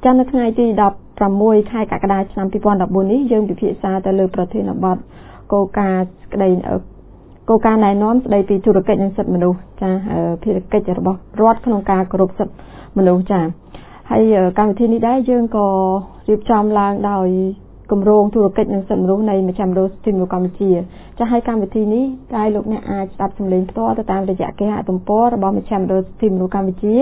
ចានៅថ្ងៃទី16ខែកក្កដាឆ្នាំ2014នេះយើងពិភាក្សាទៅលើប្រធានបទគោលការណ៍ស្ដីគោលការណ៍ណែនាំស្ដីពីធុរកិច្ចនិងសិទ្ធិមនុស្សចាភារកិច្ចរបស់រដ្ឋក្នុងការគោរពសិទ្ធិមនុស្សចាហើយកម្មវិធីនេះដែរយើងក៏រៀបចំឡើងដោយគម្រោងធុរកិច្ចនិងសិទ្ធិមនុស្សនៃមជ្ឈមណ្ឌលសិទ្ធិមនុស្សកម្ពុជាចាហើយកម្មវិធីនេះដែរលោកអ្នកអាចស្ដាប់សំឡេងផ្ទាល់ទៅតាមរយៈគេហទំព័ររបស់មជ្ឈមណ្ឌលសិទ្ធិមនុស្សកម្ពុជា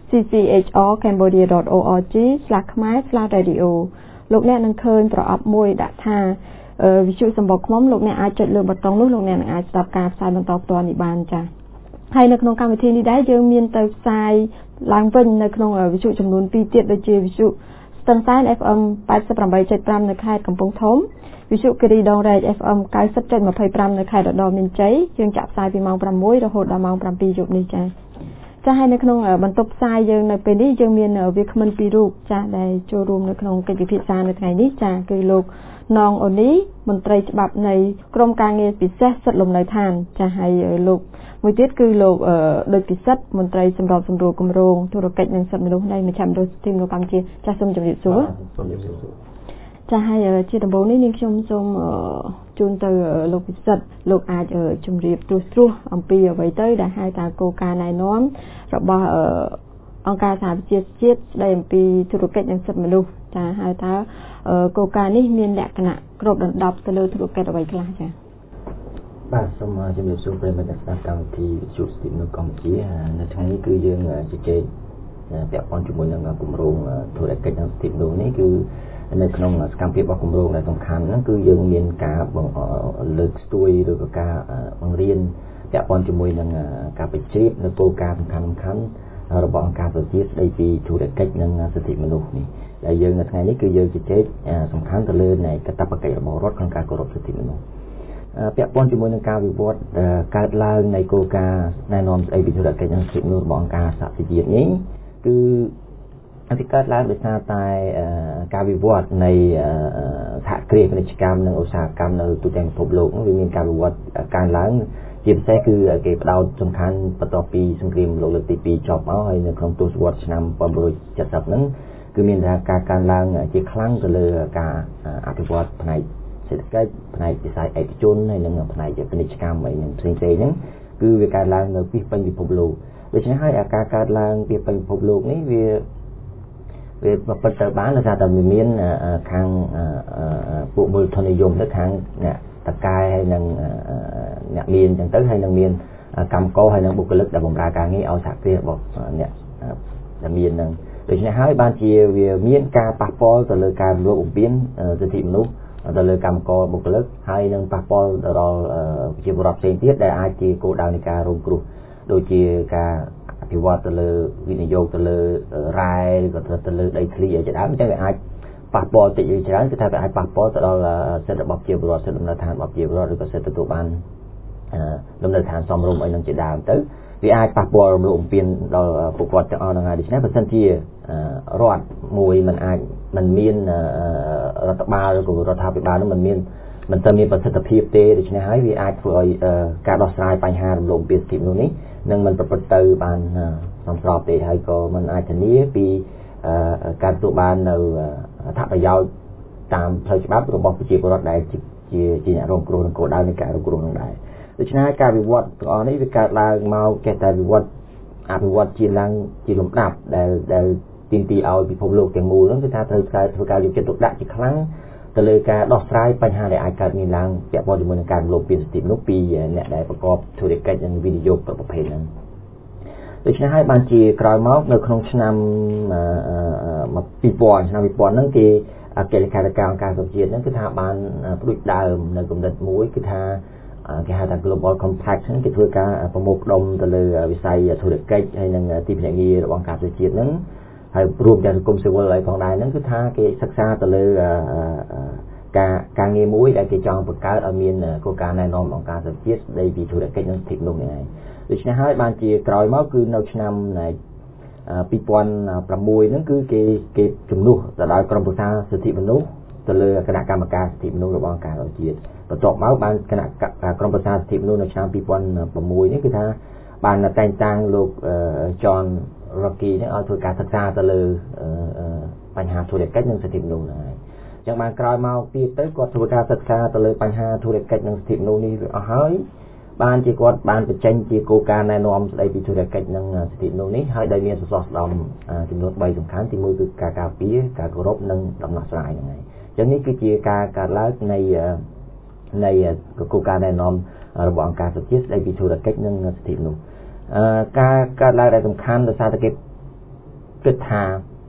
cchrcambodia.org/khmer/radio លោកអ្នកនឹងឃើញប្រអប់មួយដាក់ថាវិទ្យុសម្បកឃ្មុំលោកអ្នកអាចចុចលើប៊ូតុងនោះលោកអ្នកនឹងអាចស្ដាប់ការផ្សាយបន្តផ្ទាល់នេះបានចាហើយនៅក្នុងកម្មវិធីនេះដែរយើងមានទៅផ្សាយឡើងវិញនៅក្នុងវិទ្យុចំនួន2ទៀតដូចជាវិទ្យុស្ទឹងសែន FM 88.5 នៅខេត្តកំពង់ធំវិទ្យុគិរីដងរែក FM 90.25 នៅខេត្តរតនមានជ័យយើងចាក់ផ្សាយពីម៉ោង6រហូតដល់ម៉ោង7យប់នេះចាហើយនៅក្នុងបន្ទប់ផ្សាយយើងនៅពេលនេះយើងមានវាគ្មិនពីររូបចាដែលចូលរួមនៅក្នុងកិច្ចពិភាក្សានៅថ្ងៃនេះចាគឺលោកនងអូនីមន្ត្រីច្បាប់នៃក្រមការងារពិសេសសិទ្ធិលំនៅឋានចាហើយលោកមួយទៀតគឺលោកដូចពិសិដ្ឋមន្ត្រីសម្របសម្រួលគម្រោងធុរកិច្ចនិងសិទ្ធិមនុស្សនៃមជ្ឈមណ្ឌលសិទ្ធិមនុស្សកម្ពុជាចាសូមជម្រាបសួរចាហើយជាដំបូងនេះនាងខ្ញុំសូមជូនទៅលោកពិសិដ្ឋលោកអាចជម្រាបត្រួសអំពីអ្វីទៅដែលហៅថាគោលការណ៍ណែនាំរបស់អង្គការសហប្រជាជាតិស្ដីអំពីធុរកិច្ចនិងសិទ្ធិមនុស្សចាហៅថាគោលការណ៍នេះមានលក្ខណៈគ្របដណ្ដប់ទៅលើធុរកិច្ចអ្វីខ្លះចាបាទសូមជម្រាបសួរប្រិយមិត្តស្ដាប់កម្មវិធីវិទ្យុសិទ្ធិមនុស្សកម្ពុជានៅថ្ងៃនេះគឺយើងជជែកពាក់ព័ន្ធជាមួយនឹងគម្រោងធុរកិច្ចនិងសិទ្ធិមនុស្សនេះគឺនៅក្នុងសកម្មភាពរបស់គម្រោងដែលសំខាន់ហ្នឹងគឺយើងមានការលើកស្ទួយឬក៏ការបង្រៀនពាក់ព័ន្ធជាមួយនឹងការបញ្ជ្រាបនៅគោលការណ៍សំខាន់ៗរបស់អង្គការសហប្រជាជាតិស្ដីពីធុរកិច្ចនិងសិទ្ធិមនុស្សនេះដែលយើងនៅថ្ងៃនេះគឺយើងជជែកសំខាន់ទៅលើនៃកាតព្វកិច្ចរបស់រដ្ឋក្នុងការគោរពសិទ្ធិមនុស្សពាក់ព័ន្ធជាមួយនឹងការវិវត្តកើតឡើងនៃគោលការណ៍ណែនាំស្ដីពីធុរកិច្ចនិងសិទ្ធិមនុស្សរបស់អង្គការសហប្រជាជាតិនេះគឺវាកើតឡើងដោយសារតែការវិវត្តនៃសហគ្រាសពាណិជ្ជកម្មនិងឧស្សាហកម្មនៅទូទាំងពិភពលោកវាមានការវិវត្តកើនឡើងជាពិសេសគឺគេផ្ដោតសំខាន់បន្ទាប់ពីសង្គ្រាមលោកលើកទី2ចប់មកហើយនៅក្នុងទសវត្សរ៍ឆ្នាំ1970ហ្នឹងគឺមានការកើនឡើងជាខ្លាំងទៅលើការអភិវឌ្ឍផ្នែកសេដ្ឋកិច្ចផ្នែកវិស័យឯកជនហើយនិងផ្នែកពាណិជ្ជកម្មហើយនឹងផ្សេងៗហ្នឹងគឺវាកើនឡើងនៅពីពេញពិភពលោកដូច្នេះហើយការកើតឡើងពីពេញពិភពលោកនេះវាពិតទៅបានដោយសារតែវាមានខាងពួកមូលធននិយមទៅខាងអ្នកតកែហើយនិងអ្នកមានអញ្ចឹងទៅហើយនឹងមានកម្មករហើយនិងបុគ្គលិកដែលបម្រើការងារឲ្យសហគ្រាសរបស់អ្នកដែលមាននឹងដូច្នេះហើយបានជាវាមានការប៉ះពាល់ទៅលើការរំលោភបំពានសិទ្ធិមនុស្សទៅលើកម្មករបុគ្គលិកហើយនឹងប៉ះពាល់ដល់ប្រជាពលរដ្ឋផ្សេងទៀតដែលអាចជាគោលដៅនៃការរងគ្រោះដូចជាការអភិវឌ្ឍទៅលើវិនិយោគទៅលើរ៉ែឬក៏ទៅលើដីធ្លីឲ្យជាដើមអញ្ចឹងវាអាចប៉ះពាល់តិចឬច្រើនគឺថាវាអាចប៉ះពាល់ទៅដល់សិទ្ធិរបស់ប្រជាពលរដ្ឋសិទ្ធិលំនៅឋានរបស់ប្រជាពលរដ្ឋឬក៏សិទ្ធិទទួលបានលំនៅឋានសមរម្យអីនឹងជាដើមទៅវាអាចប៉ះពាល់រំលោភបំពានដល់ពួកគាត់ទាំងអស់ហ្នឹងហើយដូច្នេះបើសិនជារដ្ឋមួយមិនមានរដ្ឋបាលឬក៏រដ្ឋាភិបាលនោះមិនទៅមានប្រសិទ្ធភាពទេដូច្នេះហើយវាអាចធ្វើឲ្យការដោះស្រាយបញ្ហារំលោភបំពានសិទ្ធិមនុស្សនេះនឹងមិនប្រព្រឹត្តទៅបានសមស្របទេហើយក៏មិនអាចធានាពីការទទួលបាននៅអត្ថប្រយោជន៍តាមផ្លូវច្បាប់របស់ប្រជាពលរដ្ឋដែលជាអ្នករងគ្រោះនឹងគោលដៅនៃការរងគ្រោះនឹងដែរដូច្នេះការវិវត្តទាំងអស់នេះវាកើតឡើងមកចេះតែវិវត្តអភិវឌ្ឍជាឡើងជាលំដាប់ដែលទាមទារឲ្យពិភពលោកទាំងមូលហ្នឹងគឺថាត្រូវធ្វើការយកចិត្តទុកដាក់ជាខ្លាំងទៅលើការដោះស្រាយបញ្ហាដែលអាចកើតមានឡើងពាក់ព័ន្ធជាមួយនឹងការរំលោភពានសិទ្ធិមនុស្សពីអ្នកដែលប្រកបធុរកិច្ចនិងវិនិយោគប្រភេទហ្នឹងដូច្នេះហើយបានជាក្រោយមកនៅក្នុងឆ្នាំ2000ហ្នឹងគេអគ្គលេខាធិការអង្គការសហប្រជាជាតិហ្នឹងគឺថាបានផ្ដួចដើមនៅគំនិតមួយគឺថាគេហៅថា Global Compact ហ្នឹងគេធ្វើការប្រមូលផ្ដុំទៅលើវិស័យធុរកិច្ចហើយនិងទីភ្នាក់ងាររបស់អង្គការសហជាតិហ្នឹងហើយរួមទាំងសង្គមស៊ីវិលហើយផងដែរហ្នឹងគឺថាគេសិក្សាទៅលើការងារមួយដែលគេចង់បង្កើតឲ្យមានគោលការណ៍ណែនាំអង្គការសហជាតិស្ដីពីធុរកិច្ចនិងសិទ្ធិមនុស្សនេះឯងដូច្នេះហើយបានជាក្រោយមកគឺនៅឆ្នាំ2006ហ្នឹងគឺគេជំនួសទៅដល់ក្រុមប្រឹក្សាសិទ្ធិមនុស្សទៅលើគណៈកម្មការសិទ្ធិមនុស្សរបស់អង្គការសហជាតិបន្ទាប់មកបានគណៈក្រុមប្រឹក្សាសិទ្ធិមនុស្សនៅឆ្នាំ2006នេះគឺថាបានតែងតាំងលោក John Rocky នេះឲ្យធ្វើការសិក្សាទៅលើបបញ្ហាធុរកិច្ចនិងសិទ្ធិមនុស្សហ្នឹងហើយចឹងបានក្រោយមកទៀតទៅគាត់ធ្វើការសិក្សាទៅលើបញ្ហាធុរកិច្ចនិងសិទ្ធិមនុស្សនេះអស់ហើយបានជាគាត់បានបញ្ចេញជាគោលការណ៍ណែនាំស្ដីពីធុរកិច្ចនិងសិទ្ធិមនុស្សនេះហើយដែលមានសសរស្តម្ភចំនួន3សំខាន់ទី1គឺការការពារការគោរពនិងដំណោះស្រាយហ្នឹងហើយចឹងនេះគឺជាការកើតឡើងនៃគោលការណ៍ណែនាំរបស់អង្គការសហជីវជាតិស្ដីពីធុរកិច្ចនិងសិទ្ធិមនុស្សការកើតឡើងដែលសំខាន់ដោយសារតែគេគិតថា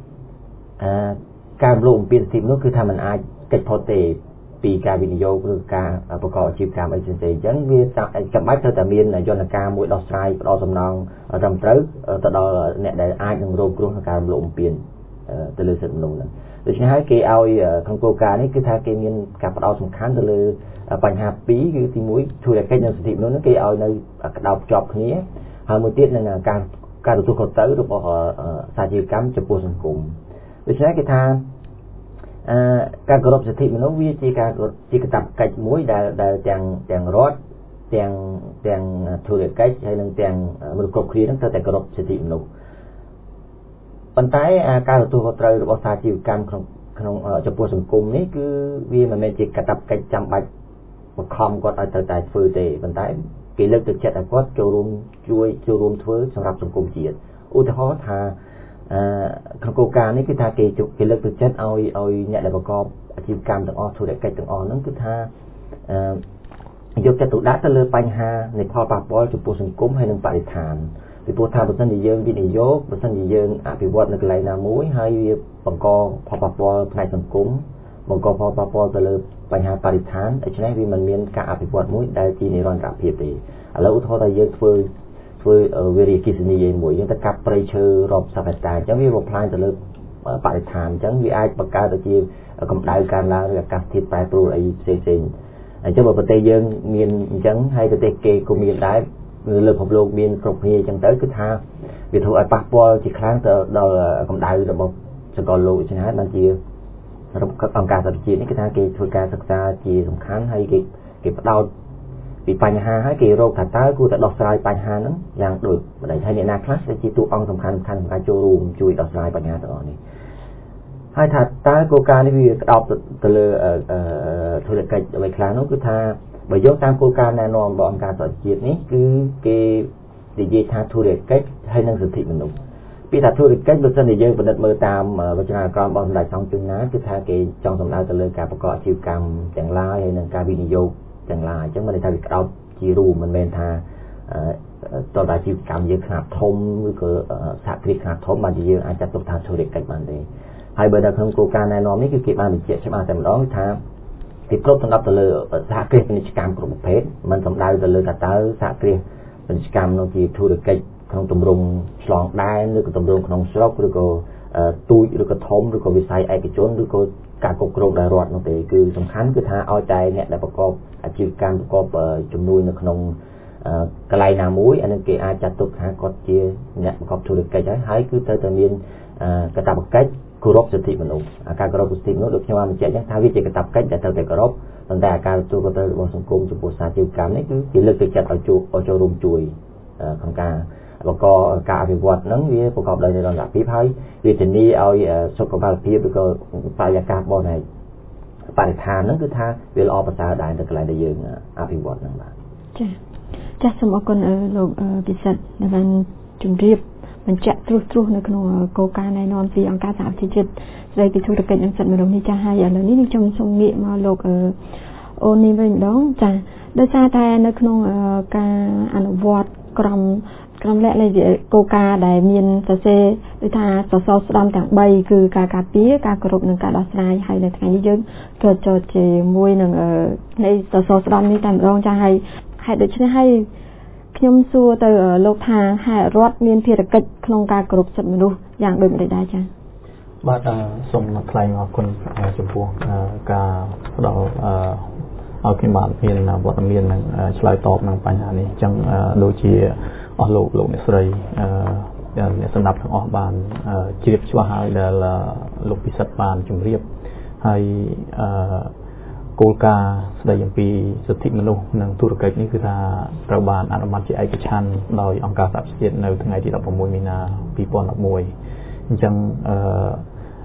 ការរំលោភបំពានសិទ្ធិមនុស្សគឺថាมันអាចកិច្ចផុតទេពីការវិនិយោគឬការប្រកបអាជីវកម្មអីផ្សេងៗអញ្ចឹងវាចាំបាច់ត្រូវតែមានយន្តការមួយដោះស្រាយផ្ដោតសំណងត្រឹមត្រូវទៅដល់អ្នកដែលអាចនឹងរងគ្រោះក្នុងការរំលោភបំពានទៅលើសិទ្ធិមនុស្សហ្នឹងដូច្នេះហើយគេឲ្យក្នុងគោលការណ៍នេះគឺថាគេមានការផ្ដោតសំខាន់ទៅលើបញ្ហា2គឺទី1ធុរកិច្ចនិងសិទ្ធិមនុស្សហ្នឹងគេឲ្យនៅក្តោបជាប់គ្នាហើយមួយទៀតនឹងការទទួលខុសត្រូវរបស់សាជីវកម្មចំពោះសង្គមដូច្នេះគេថាការគោរពសិទ្ធិមនុស្សវាជាកាតព្វកិច្ចមួយដែលទាំងរដ្ឋទាំងធុរកិច្ចហើយនឹងទាំងមនុស្សគ្រប់គ្នានឹងត្រូវតែគោរពសិទ្ធិមនុស្សប៉ុន្តែការទទួលខុសត្រូវរបស់សាជីវកម្មក្នុងចំពោះសង្គមនេះគឺវាមិនមែនជាកាតព្វកិច្ចចាំបាច់បង្ខំគាត់ឲ្យត្រូវតែធ្វើទេប៉ុន្តែគេលើកទឹកចិត្តឲ្យគាត់ចូលរួមធ្វើសម្រាប់សង្គមជាតិឧទាហរណ៍ថាក្នុងគោលការណ៍នេះគឺថាគេលើកទឹកចិត្តឲ្យអ្នកដែលប្រកបអាជីវកម្មទាំងអស់ធុរកិច្ចទាំងអស់ហ្នឹងគឺថាយកចិត្តទុកដាក់ទៅលើបញ្ហានៃផលប៉ះពាល់ចំពោះសង្គមហើយនិងបរិស្ថានពីព្រោះថាបើសិនជាយើងវិនិយោគបើសិនជាយើងអភិវឌ្ឍនៅកន្លែងណាមួយហើយវាបង្កផលប៉ះពាល់ផ្នែកសង្គមបង្កផលប៉ះពាល់ទៅលើបញ្ហាបរិស្ថានដូច្នេះវាមិនមានការអភិវឌ្ឍមួយដែលជានិរន្តរភាពទេឥឡូវឧទាហរណ៍ថាយើងធ្វើវិរិយអគ្គិសនីមួយយើងទៅកាប់ព្រៃឈើរាប់សិបហិកតាអញ្ចឹងវាបំផ្លាញទៅលើបរិស្ថានអញ្ចឹងវាអាចបង្កើតទៅជាកម្ដៅកើនឡើងឬអាកាសធាតុប្រែប្រួលអីផ្សេងអញ្ចឹងបើប្រទេសយើងមានអញ្ចឹងហើយប្រទេសគេក៏មានដែរលើពិភពលោកមានគ្រប់គ្នាអញ្ចឹងទៅគឺថាវាធ្វើឲ្យប៉ះពាល់ជាខ្លាំងទៅដល់កម្ដៅរបស់សកលលោកដូច្នេះហើយបានជាអង្គការសហជីវជាតិនេះគឺថាគេធ្វើការសិក្សាជាសំខាន់ហើយគេផ្ដោតពីបញ្ហាហើយគេរកថាតើគួរតែដោះស្រាយបញ្ហាហ្នឹងយ៉ាងដូចម្ដេចហើយអ្នកណាខ្លះជាតួអង្គសំខាន់ក្នុងការចូលរួមជួយដោះស្រាយបញ្ហាទាំងអស់នេះហើយថាតើគោលការណ៍នេះវាក្តោបទៅលើធុរកិច្ចអ្វីខ្លះនោះគឺថាបើយកតាមគោលការណ៍ណែនាំរបស់អង្គការសហជីវជាតិនេះគឺគេនិយាយថាធុរកិច្ចហើយនិងសិទ្ធិមនុស្សពីថាធុរកិច្ចបើសិនជាយើងពិនិត្យមើលតាមវចនានុក្រមរបស់សម្ដេចសង្ឃជួនណាគឺថាគេចង់សម្ដៅទៅលើការប្រកបអាជីវកម្មទាំងឡាយហើយនិងការវិនិយោគទាំងឡាយអញ្ចឹងមិនន័យថាវាក្តោបជារួមមិនមែនថាតើអាជីវកម្មយើងខ្នាតធំឬក៏សហគ្រាសខ្នាតធំបានជាយើងអាចចាត់ទុកថាធុរកិច្ចបានទេហើយបើនៅក្នុងគោលការណ៍ណែនាំនេះគឺគេបានបញ្ជាក់ច្បាស់តែម្ដងថាគេគ្រប់សម្រាប់ទៅលើសហគ្រាសពាណិជ្ជកម្មគ្រប់ប្រភេទមិនសំដៅទៅលើថាតើសហគ្រាសពាណិជ្ជកម្មនោះជាធុរកិច្ចក្នុងទម្រង់ឆ្លងដែនឬក៏ទម្រង់ក្នុងស្រុកឬក៏ទូចឬក៏ធំឬក៏វិស័យឯកជនឬក៏ការគ្រប់គ្រងដោយរដ្ឋនោះទេគឺសំខាន់គឺថាឲ្យតែអ្នកដែលប្រកបអាជីវកម្មប្រកបជំនួយនៅក្នុងកន្លែងណាមួយអានឹងគេអាចចាត់ទុកថាគាត់ជាអ្នកប្រកបធុរកិច្ចហើយគឺត្រូវតែមានកាតព្វកិច្ចគោរពសិទ្ធិមនុស្សការគោរពសិទ្ធិមនុស្សដូចខ្ញុំបានបញ្ជាក់អញ្ចឹងថាវាជាកាតព្វកិច្ចដែលត្រូវតែគោរពប៉ុន្តែការទទួលខុសត្រូវរបស់សង្គមចំពោះសាជីវកម្មនេះគឺជាលើកទឹកចិត្តឲ្យចូលរួមជួយក្នុងការបង្កការអភិវឌ្ឍហ្នឹងវាប្រកបដោយនិរន្តរភាពហើយវាធានាឲ្យសុខភាពឬក៏បរិយាកាសរបស់នៃបរិស្ថានហ្នឹងគឺថាវាល្អប្រសើរដែរនៅកន្លែងដែលយើងអភិវឌ្ឍហ្នឹងបាទចា៎សូមអរគុណលោកពិសិដ្ឋដែលបានជម្រាបបញ្ជាក់ត្រួសនៅក្នុងគោលការណ៍ណែនាំពីអង្គការសហជីវជាតិស្ដីពីធុរកិច្ចនិងសិទ្ធិមនុស្សនេះចា៎ហើយឥឡូវនេះខ្ញុំសូមងាកមកលោកអូននេះវិញម្ដងចា៎ដោយសារតែនៅក្នុងការអនុវត្តក្រុមលក្ខណៈគោលការណ៍ដែលមានសរសេរដូចថាសសរស្តម្ភទាំង3គឺការការពារការគោរពនិងការដោះស្រាយហើយនៅថ្ងៃនេះយើងក៏ចូលជាមួយនឹងនៃសសរស្តម្ភនេះតែម្ដងចា៎ហើយហេតុដូច្នេះហើយខ្ញុំសួរទៅលោកថាហេតុរដ្ឋមានភារកិច្ចក្នុងការគោរពសិទ្ធិមនុស្សយ៉ាងដូចម្តេចដែរចា៎បាទសូមថ្លែងអរគុណចំពោះការផ្ដល់ឲ្យខ្ញុំបានមានវត្តមាននិងឆ្លើយតបនឹងបញ្ហានេះអញ្ចឹងដូចជាអស់លោកអ្នកស្រីអ្នកសម្ដាប់ទាំងអស់បានជ្រាបច្បាស់ហើយដែលលោកពិសិដ្ឋបានជម្រាបហើយគោលការណ៍ស្ដីអំពីសិទ្ធិមនុស្សនិងធុរកិច្ចនេះគឺថាត្រូវបានអនុម័តជាឯកច្ឆន្ទដោយអង្គការសហប្រជាជាតិនៅថ្ងៃទី16មីនា2011អញ្ចឹង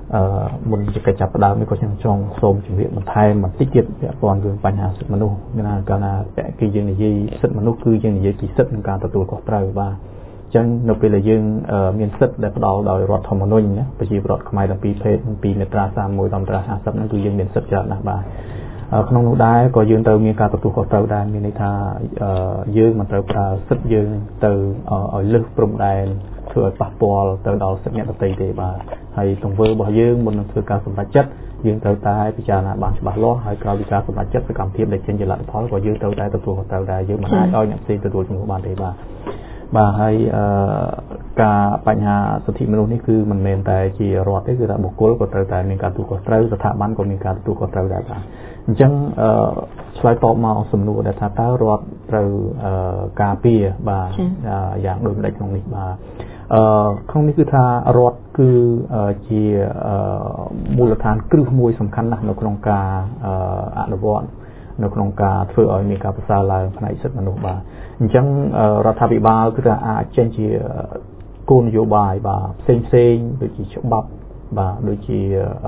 មុនជាកិច្ចចាប់ផ្ដើមនេះក៏ខ្ញុំចង់សូមជម្រាបបន្ថែមបន្តិចទៀតពាក់ព័ន្ធរឿងបញ្ហាសិទ្ធិមនុស្សកាលណាគឺយើងនិយាយសិទ្ធិមនុស្សគឺយើងនិយាយពីសិទ្ធិក្នុងការទទួលខុសត្រូវបាទអញ្ចឹងនៅពេលដែលយើងមានសិទ្ធិដែលផ្ដល់ដោយរដ្ឋធម្មនុញ្ញណាប្រជាពលរដ្ឋខ្មែរ12ភេទពីមាត្រា31ដល់មាត្រា50ហ្នឹងគឺយើងមានសិទ្ធិច្រើនណាស់បាទក្នុងនោះដែរក៏យើងត្រូវមានការទទួលខុសត្រូវដែរមានន័យថាយើងមិនត្រូវប្រើសិទ្ធិយើងទៅឲ្យលើសព្រំដែនធ្វើឲ្យប៉ះពាល់ទៅដល់សិទ្ធិអ្នកដទៃទេបាទហើយទង្វើរបស់យើងមុននឹងធ្វើការសម្រេចចិត្តយើងត្រូវតែពិចារណាបានច្បាស់លាស់ហើយក្រោយពីការសម្រេចចិត្តសកម្មភាពដែលចេញជាលទ្ធផលក៏យើងត្រូវតែទទួលខុសត្រូវដែរយើងមិនអាចឲ្យអ្នកផ្សេងទទួលជំនួសបានទេបាទហើយការបញ្ហាសិទ្ធិមនុស្សនេះគឺមិនមែនតែជារដ្ឋទេគឺថាបុគ្គលក៏ត្រូវតែមានការទទួលខុសត្រូវស្ថាប័នក៏មានការទទួលខុសត្រូវដែរបាទអញ្ចឹងឆ្លើយតបមកសំណួរដែលថាតើរដ្ឋត្រូវការពារបាទយ៉ាងដូចម្ដេចក្នុងនេះបាទក្នុងនេះគឺថារដ្ឋគឺជាមូលដ្ឋានគ្រឹះមួយសំខាន់ណាស់នៅក្នុងការអនុវត្តនៅក្នុងការធ្វើឲ្យមានការប្រសើរឡើងផ្នែកសិទ្ធិមនុស្សបាទអញ្ចឹងរដ្ឋាភិបាលគឺថាអាចចេញជាគោលនយោបាយបាទផ្សេងដូចជាច្បាប់បាទដូចជា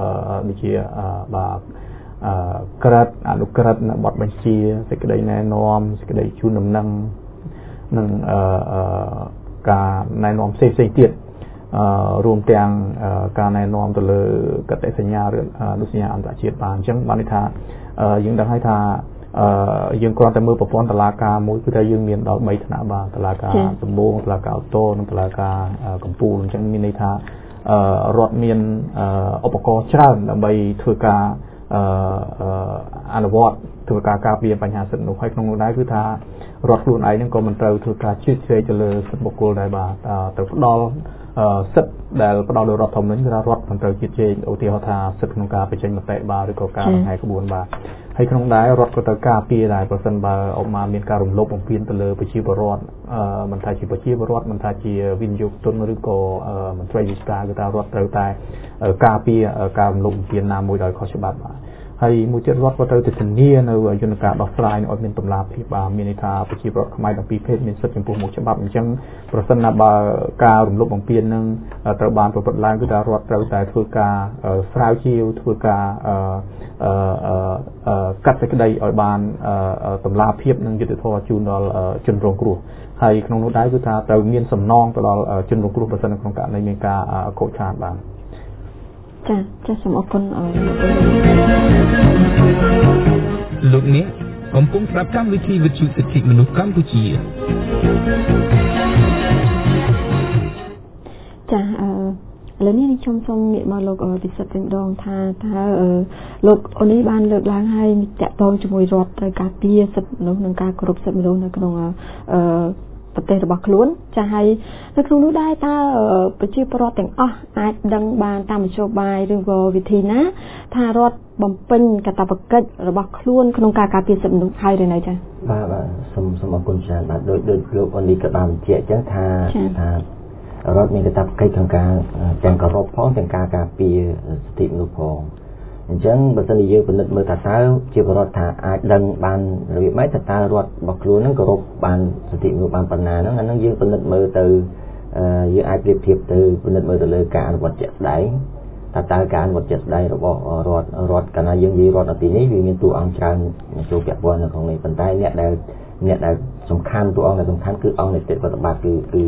បាទក្រិតអនុក្រិតបទបញ្ជាសេចក្តីណែនាំសេចក្តីជូនដំណឹងនិងការណែនាំផ្សេងទៀតរួមទាំងការណែនាំទៅលើកតិសញ្ញាឬអនុសញ្ញាអន្តរជាតិបានអញ្ចឹងបានន័យថាយើងដឹងហើយថាយើងគ្រាន់តែមើលប្រព័ន្ធតុលាការមួយគឺថាយើងមានដល់3ថ្នាក់បាទតុលាការដំបូងតុលាការឧទ្ធរនិងតុលាការកំពូលអញ្ចឹងមានន័យថារដ្ឋមានឧបករណ៍ច្រើនដើម្បីធ្វើការអនុវត្តធ្វើការការពារបញ្ហាសិទ្ធិមនុស្សហើយក្នុងនោះដែរគឺថារដ្ឋខ្លួនឯងហ្នឹងក៏មិនត្រូវធ្វើការជ្រៀតជ្រែកទៅលើសិទ្ធិបុគ្គលដែរបាទទៅផ្ដល់សិទ្ធិដែលផ្ដល់ដោយរដ្ឋធម្មនុញ្ញគឺថារដ្ឋមិនត្រូវជ្រៀតជ្រែកឧទាហរណ៍ថាសិទ្ធិក្នុងការបញ្ចេញមតិបាទឬក៏ការបង្ហាញក្បួនបាទហើយក្នុងដែររដ្ឋក៏ត្រូវការពារដែរប្រសិនបើអបមាមានការរំលោភបំពានទៅលើប្រជាពលរដ្ឋមិនថាជាប្រជាពលរដ្ឋមិនថាជាវិនិយោគទុនឬក៏មន្ត្រីរាជការគឺថារដ្ឋត្រូវតែការពារការរំលោភបំពានណាមួយដោយខុសច្បាប់បាទហើយមួយទៀតរដ្ឋក៏ត្រូវតែធានានៅយន្តការដោះស្រាយឲ្យមានតម្លាភាពបាទមានន័យថាប្រជាពលរដ្ឋខ្មែរ12ភេទមានសិទ្ធិចំពោះមុខច្បាប់អញ្ចឹងប្រសិនណាបើការរំលោភបំពាននឹងត្រូវបានប្រព្រឹត្តឡើងគឺថារដ្ឋត្រូវតែធ្វើការស្រាវជ្រាវធ្វើការកាត់សេចក្តីឲ្យបានតម្លាភាពនិងយុត្តិធម៌ជូនដល់ជនរងគ្រោះហើយក្នុងនោះដែរគឺថាត្រូវមានសំណងទៅដល់ជនរងគ្រោះប្រសិនក្នុងករណីមានការខូចខាតបាទចាសូមអរគុណលោកនេះកំពុងស្ដាប់កម្មវិធីវិទ្យុសិទ្ធិមនុស្សកម្ពុជាចាឥឡូវនេះខ្ញុំសូមងាកមកលោកពិសិដ្ឋវិញម្ដងថាលោកអូនេះបានលើកឡើងឲ្យតាក់ទងជាមួយរដ្ឋត្រូវការពារសិទ្ធិមនុស្សនិងការគោរពសិទ្ធិមនុស្សនៅក្នុងប្រទេសរបស់ខ្លួនចាហើយនៅក្នុងនោះដែរតើប្រជាពលរដ្ឋទាំងអស់អាចដឹងបានតាមមធ្យោបាយឬក៏វិធីណាថារដ្ឋបំពេញកាតព្វកិច្ចរបស់ខ្លួនក្នុងការការពារសិទ្ធិមនុស្សហើយឬនៅចាបាទសូមអរគុណច្រើនបាទដូចលោកអូនេះក៏បានបញ្ជាក់អញ្ចឹងថារដ្ឋមានកាតព្វកិច្ចក្នុងការទាំងគោរពផងទាំងការការពារសិទ្ធិមនុស្សផងអញ្ចឹងបើសិនជាយើងពិនិត្យមើលថាតើជាបរដ្ឋថាអាចដឹងបានរបៀបម៉េចថាតើរដ្ឋរបស់ខ្លួននឹងគោរពបានសិទ្ធិមនុស្សបានប៉ុណ្ណាហ្នឹងអាហ្នឹងយើងពិនិត្យមើលទៅយើងអាចប្រៀបធៀបទៅពិនិត្យមើលទៅលើការអនុវត្តជាក់ស្ដែងថាតើការអនុវត្តជាក់ស្ដែងរបស់រដ្ឋកាលណាយើងនិយាយរដ្ឋនៅទីនេះវាមានតួអង្គច្រើនចូលពាក់ព័ន្ធនៅក្នុងនេះប៉ុន្តែអ្នកដែលសំខាន់តួអង្គដែលសំខាន់គឺអង្គនៃប្រតិបត្តិគឺ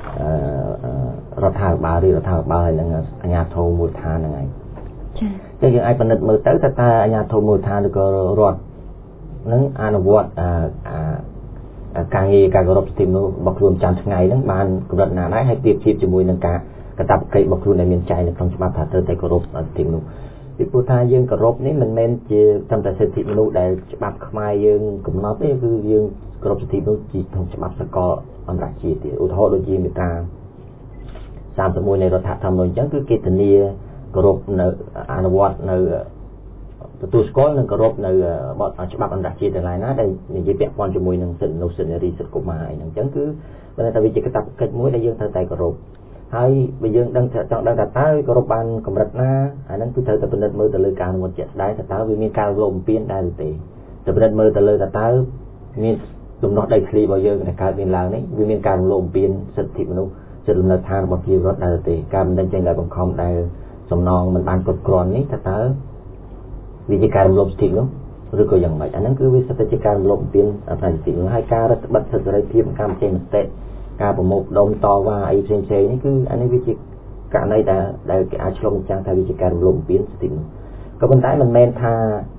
រដ្ឋាភិបាលឬរដ្ឋាភិបាលហើយនឹងអាជ្ញាធរមូលដ្ឋានហ្នឹងឯងចឹងយើងអាចពិនិត្យមើលទៅថាអាជ្ញាធរមូលដ្ឋានឬក៏រដ្ឋនឹងអនុវត្តការងារការគោរពសិទ្ធិមនុស្សរបស់ខ្លួនចាំថ្ងៃហ្នឹងបានកម្រិតណាដែរហើយប្រៀបធៀបជាមួយនឹងការកាតព្វកិច្ចរបស់ខ្លួនដែលមានចែងនៅក្នុងច្បាប់ថាត្រូវតែគោរពសិទ្ធិមនុស្សពីព្រោះថាយើងគោរពនេះមិនមែនជាត្រឹមតែសិទ្ធិមនុស្សដែលច្បាប់ខ្មែរយើងកំណត់ទេគឺយើងគោរពសិទ្ធិមនុស្សជាក្នុងច្បាប់សកលអន្តរជាតិទៀតឧទាហរណ៍ដូចជាមាត្រា31នៃរដ្ឋធម្មនុញ្ញអញ្ចឹងគឺគេធានាគោរពនៅអនុវត្តនៅទទួលស្គាល់និងគោរពនៅច្បាប់អន្តរជាតិទាំងឡាយណាដែលនិយាយពាក់ព័ន្ធជាមួយនឹងសិទ្ធិមនុស្សសិទ្ធិនារីសិទ្ធិកុមារអីហ្នឹងអញ្ចឹងគឺបើតែវាជាកាតព្វកិច្ចមួយដែលយើងត្រូវតែគោរពហើយបើយើងចង់ដឹងថាតើគោរពបានកម្រិតណាអាហ្នឹងគឺត្រូវតែពិនិត្យមើលទៅលើការអនុវត្តជាក់ស្ដែងថាតើវាមានការរំលោភបំពានដែរឬទេតែពិនិត្យមើលទៅលើថាតើមានដំណោះដីធ្លីរបស់យើងដែលកើតមានឡើងនេះវាមានការរំលោភបំពានសិទ្ធិមនុស្សសិទ្ធិលំនៅឋានរបស់ប្រជាពលរដ្ឋដែរឬទេការបណ្ដឹងចេញដោយបង្ខំដែលសសំណងមិនបានគ្រប់គ្រាន់នេះតើវាជាការរំលោភសិទ្ធិនោះឬក៏យ៉ាងម៉េចអាហ្នឹងគឺវាសិទ្ធិជាការរំលោភបំពានផ្នែកសិទ្ធិនោះហើយការរដ្ឋបတ်សិទ្ធិសេរីភាពការបញ្ចេញមតិការប្រមូលផ្ដុំតវ៉ាអីផ្សេងៗនេះគឺអានេះវាជាករណីដែលគេអាចឆ្លុះបញ្ចាំងថាវាជាការរំលោភបំពានសិទ្ធិនោះក៏ប៉ុន្តែមិនមែនថា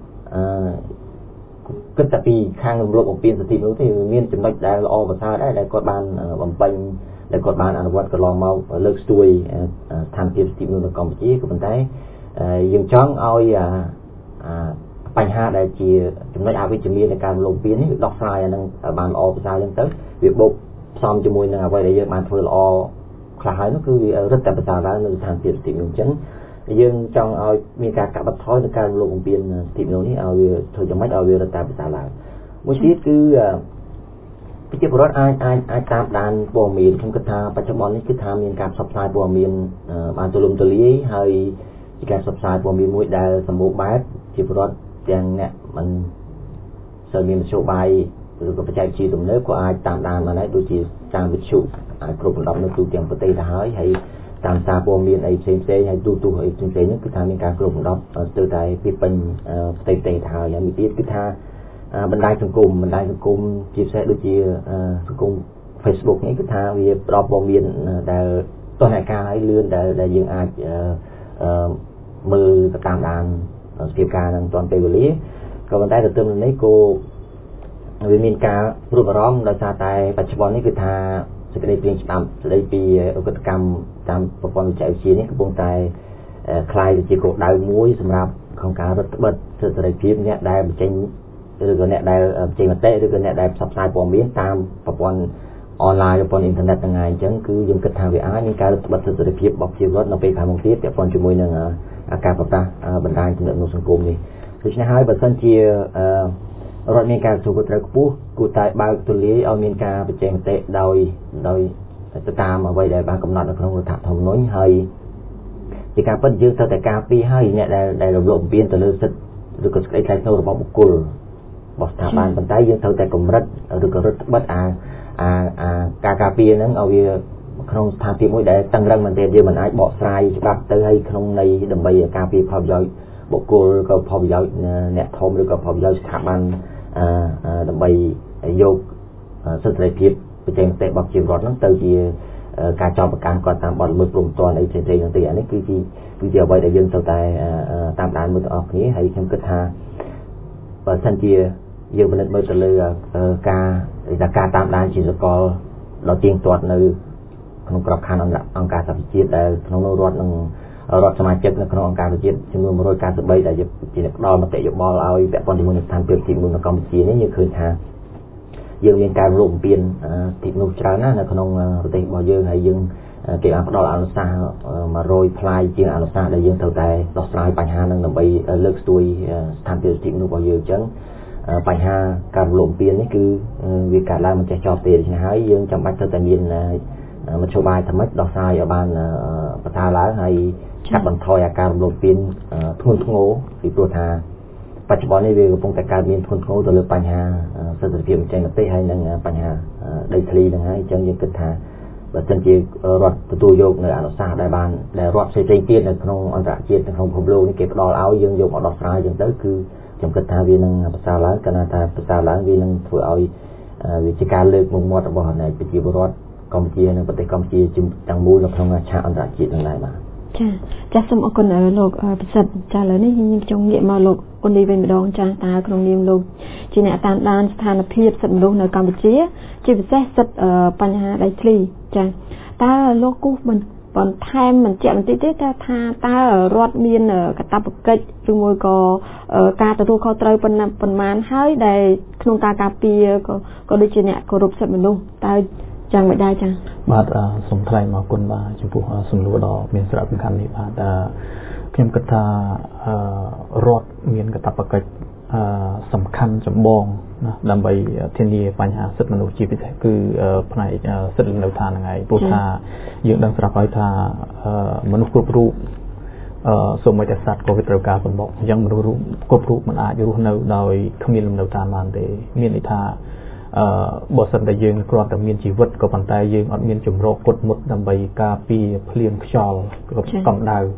គិតតែពីខាងរំលោភបំពានសិទ្ធិនោះទេមានចំណុចដែលល្អប្រសើរដែរដែលគាត់បានបំពេញដែលគាត់បានអនុវត្តកន្លងមកលើកស្ទួយស្ថានភាពសិទ្ធិមនុស្សនៅកម្ពុជាក៏ប៉ុន្តែយើងចង់ឲ្យបញ្ហាដែលជាចំណុចអវិជ្ជមាននៃការរំលោភបំពាននេះដោះស្រាយអានឹងបានល្អប្រសើរចឹងទៅវាបូកផ្សំជាមួយនឹងអ្វីដែលយើងបានធ្វើល្អខ្លះហើយនោះគឺវារឹតតែប្រសើរឡើងនៅស្ថានភាពសិទ្ធិមនុស្សចឹងយើងចង់ឲ្យមានការកាត់បន្ថយនៃការរំលោភបំពានសិទ្ធិមនុស្សនេះឲ្យវាធ្វើយ៉ាងម៉េចឲ្យវារឹតតែប្រសើរឡើងមួយទៀតគឺប្រជាពលរដ្ឋអាចតាមដានព័ត៌មានខ្ញុំគិតថាបច្ចុប្បន្ននេះគឺថាមានការផ្សព្វផ្សាយព័ត៌មានបានទូលំទូលាយហើយជាការផ្សព្វផ្សាយព័ត៌មានមួយដែលសម្បូរបែបជាពលរដ្ឋទាំងអ្នកមិនសូវមានមធ្យោបាយឬក៏បច្ចេកវិទ្យាទំនើបក៏អាចតាមដានបានដែរដូចជាតាមវិទ្យុអាចគ្រប់លំដាប់នៅទូទាំងប្រទេសទៅហើយតាមសារព័ត៌មានអីផ្សេងៗហើយទូអីផ្សេងៗហ្នឹងគឺថាមានការគ្រប់លំដាប់ស្ទើរតែពីពេញផ្ទៃទៅហើយមួយទៀតគឺថាបណ្ដាញសង្គមជាពិសេសដូចជាសង្គម Facebook នេះគឺថាវាផ្ដល់ព័ត៌មានដែលតនការឲ្យលឿនដែលយើងអាចមើលទៅតាមដានស្ពាបការនឹងទាន់ពេលវេលាក៏ប៉ុន្តែទន្ទឹមនឹងនេះក៏វាមានការព្រួយបារម្ភដោយសារតែបច្ចុប្បន្ននេះគឺថាសេចក្តីព្រាងច្បាប់ស្តីពីឧក្រិដ្ឋកម្មតាមប្រព័ន្ធវិទ្យាវិទ្យានេះកំពុងតែคล้ายទៅជាគោលដៅមួយសម្រាប់ក្នុងការរដ្ឋបတ်សិទ្ធិសេរីភាពអ្នកដែលបញ្ចេញឬក៏អ្នកដែលបញ្ចេញមតិឬក៏អ្នកដែលផ្សព្វផ្សាយព័ត៌មានតាមប្រព័ន្ធអនឡាញប្រព័ន្ធអ៊ីនធឺណិតហ្នឹងហើយអញ្ចឹងគឺយើងគិតថាវាអាចមានការរដ្ឋបတ်សិទ្ធិសេរីភាពរបស់ប្រជាពលរដ្ឋនៅពេលខាងមុខទៀតពាក់ព័ន្ធជាមួយនឹងការប្រកាសបណ្ដាញទំនាក់ទំនងសង្គមនេះដូច្នេះហើយបើសិនជារដ្ឋមានការទទួលខុសត្រូវខ្ពស់គួរតែបើកទូលាយឲ្យមានការបញ្ចេញមតិដោយទៅតាមអ្វីដែលបានកំណត់នៅក្នុងរដ្ឋធម្មនុញ្ញហើយជាការពិតយើងត្រូវតែការពារឲ្យអ្នកដែលរំលោភបំពានទៅលើសិទ្ធិឬក៏សេចក្តីថ្លៃថ្នូររបស់បុគ្គលរបស់ស្ថាប័នប៉ុន្តែយើងត្រូវតែកម្រិតឬក៏រដ្ឋបတ်ការការពារហ្នឹងឲ្យវាក្នុងស្ថានភាពមួយដែលតឹងរ៉ឹងមែនទែនយើងមិនអាចបកស្រាយច្បាប់ទៅឲ្យក្នុងន័យដើម្បីការពារផលប្រយោជន៍បុគ្គលឬក៏ផលប្រយោជន៍អ្នកធំឬក៏ផលប្រយោជន៍ស្ថាប័នដើម្បីយកសិទ្ធិសេរីភាពបញ្ចេញមតិរបស់ប្រជាពលរដ្ឋហ្នឹងទៅជាការចោទប្រកាន់គាត់តាមបទល្មើសព្រហ្មទណ្ឌអីផ្សេងៗហ្នឹងទេអានេះគឺជាអ្វីដែលយើងត្រូវតែតាមដានមើលទាំងអស់គ្នាហើយខ្ញុំគិតថាបើសិនជាយើងពិនិត្យមើលទៅលើការតាមដានជាសកលដ៏ទៀងទាត់នៅក្នុងក្របខ័ណ្ឌអង្គការសហប្រជាជាតិដែលក្នុងនោះរដ្ឋនឹងរដ្ឋសមាជិកនៅក្នុងអង្គការសហប្រជាជាតិចំនួន193ដែលជាផ្ដល់មតិយោបល់ឲ្យពាក់ព័ន្ធជាមួយនឹងស្ថានភាពទី1នៅកម្ពុជានេះយើងឃើញថាយើងមានការរំលោភបំពានទីនោះច្រើនណាស់នៅក្នុងប្រទេសរបស់យើងហើយយើងគេបានផ្ដល់អនុសាសន៍100ផ្លាយជាងអនុសាសន៍ដែលយើងត្រូវតែដោះស្រាយបញ្ហានឹងដើម្បីលើកស្ទួយស្ថានភាពទីនោះរបស់យើងអញ្ចឹងបញ្ហាការរំលោភបំពាននេះគឺវាកើតឡើងមិនចេះចប់ទេដូច្នេះហើយយើងចាំបាច់ត្រូវតែមានមធ្យោបាយថ្មីដោះស្រាយឲ្យបានប្រសើរឡើងហើយកាត់បន្ថយអាការរំលោភបំពានធ្ងន់ធ្ងរពីព្រោះថាបច្ចុប្បន្ននេះវាកំពុងតែកើតមានធ្ងន់ធ្ងរទៅលើបញ្ហាសិទ្ធិសេរីភាពបញ្ចេញមតិហើយនិងបញ្ហាដីធ្លីហ្នឹងហើយអញ្ចឹងយើងគិតថាបើសិនជារដ្ឋទទួលយកនៅអនុសាសន៍ដែលរដ្ឋផ្សេងៗទៀតនៅក្នុងអន្តរជាតិក្នុងពិភពលោកនេះគេផ្ដល់ឲ្យយើងយកមកដោះស្រាយអញ្ចឹងទៅគឺខ្ញុំគិតថាវានឹងប្រសើរឡើងកាលណាថាប្រសើរឡើងវានឹងធ្វើឲ្យវាជាការលើកមុខមាត់របស់ប្រជាពលរដ្ឋកម្ពុជានិងប្រទេសកម្ពុជាទាំងមូលនៅក្នុងឆាកអន្តរជាតិនឹងដែរបាទចាសូមអរគុណលោកពិសិដ្ឋចាឥឡូវនេះខ្ញុំចង់ងាកមកលោកអ៊ុនលីវិញម្ដងចាតើក្នុងនាមលោកជាអ្នកតាមដានស្ថានភាពសិទ្ធិមនុស្សនៅកម្ពុជាជាពិសេសសិទ្ធិបញ្ហាដីធ្លីចាតើលោកគូបន្ថែមបញ្ជាក់បន្តិចទេថាតើរដ្ឋមានកាតព្វកិច្ចឬមួយក៏ការទទួលខុសត្រូវប៉ុន្មានហើយដែលក្នុងការការពារក៏ដូចជាអ្នកគោរពសិទ្ធិមនុស្សតើយ៉ាងមិនដែរចា៎បាទសូមថ្លែងអរគុណបាទចំពោះសំណួរដ៏មានសារៈសំខាន់នេះបាទខ្ញុំគិតថារដ្ឋមានកាតព្វកិច្ចសំខាន់ចម្បងណាដើម្បីធានាបញ្ហាសិទ្ធិមនុស្សជាពិសេសគឺផ្នែកសិទ្ធិលំនៅឋានហ្នឹងឯងព្រោះថាយើងដឹងស្រាប់ហើយថាមនុស្សគ្រប់រូបសូម្បីតែសត្វក៏វាត្រូវការសម្បកអញ្ចឹងមនុស្សគ្រប់រូបមិនអាចរស់នៅដោយគ្មានលំនៅឋានបានទេមានន័យថាបើសិនតែយើងគ្រាន់តែមានជីវិតក៏ប៉ុន្តែយើងអត់មានជំរកគត់មុតដើម្បីការពារភ្លៀងខ្យល់កម្ដៅ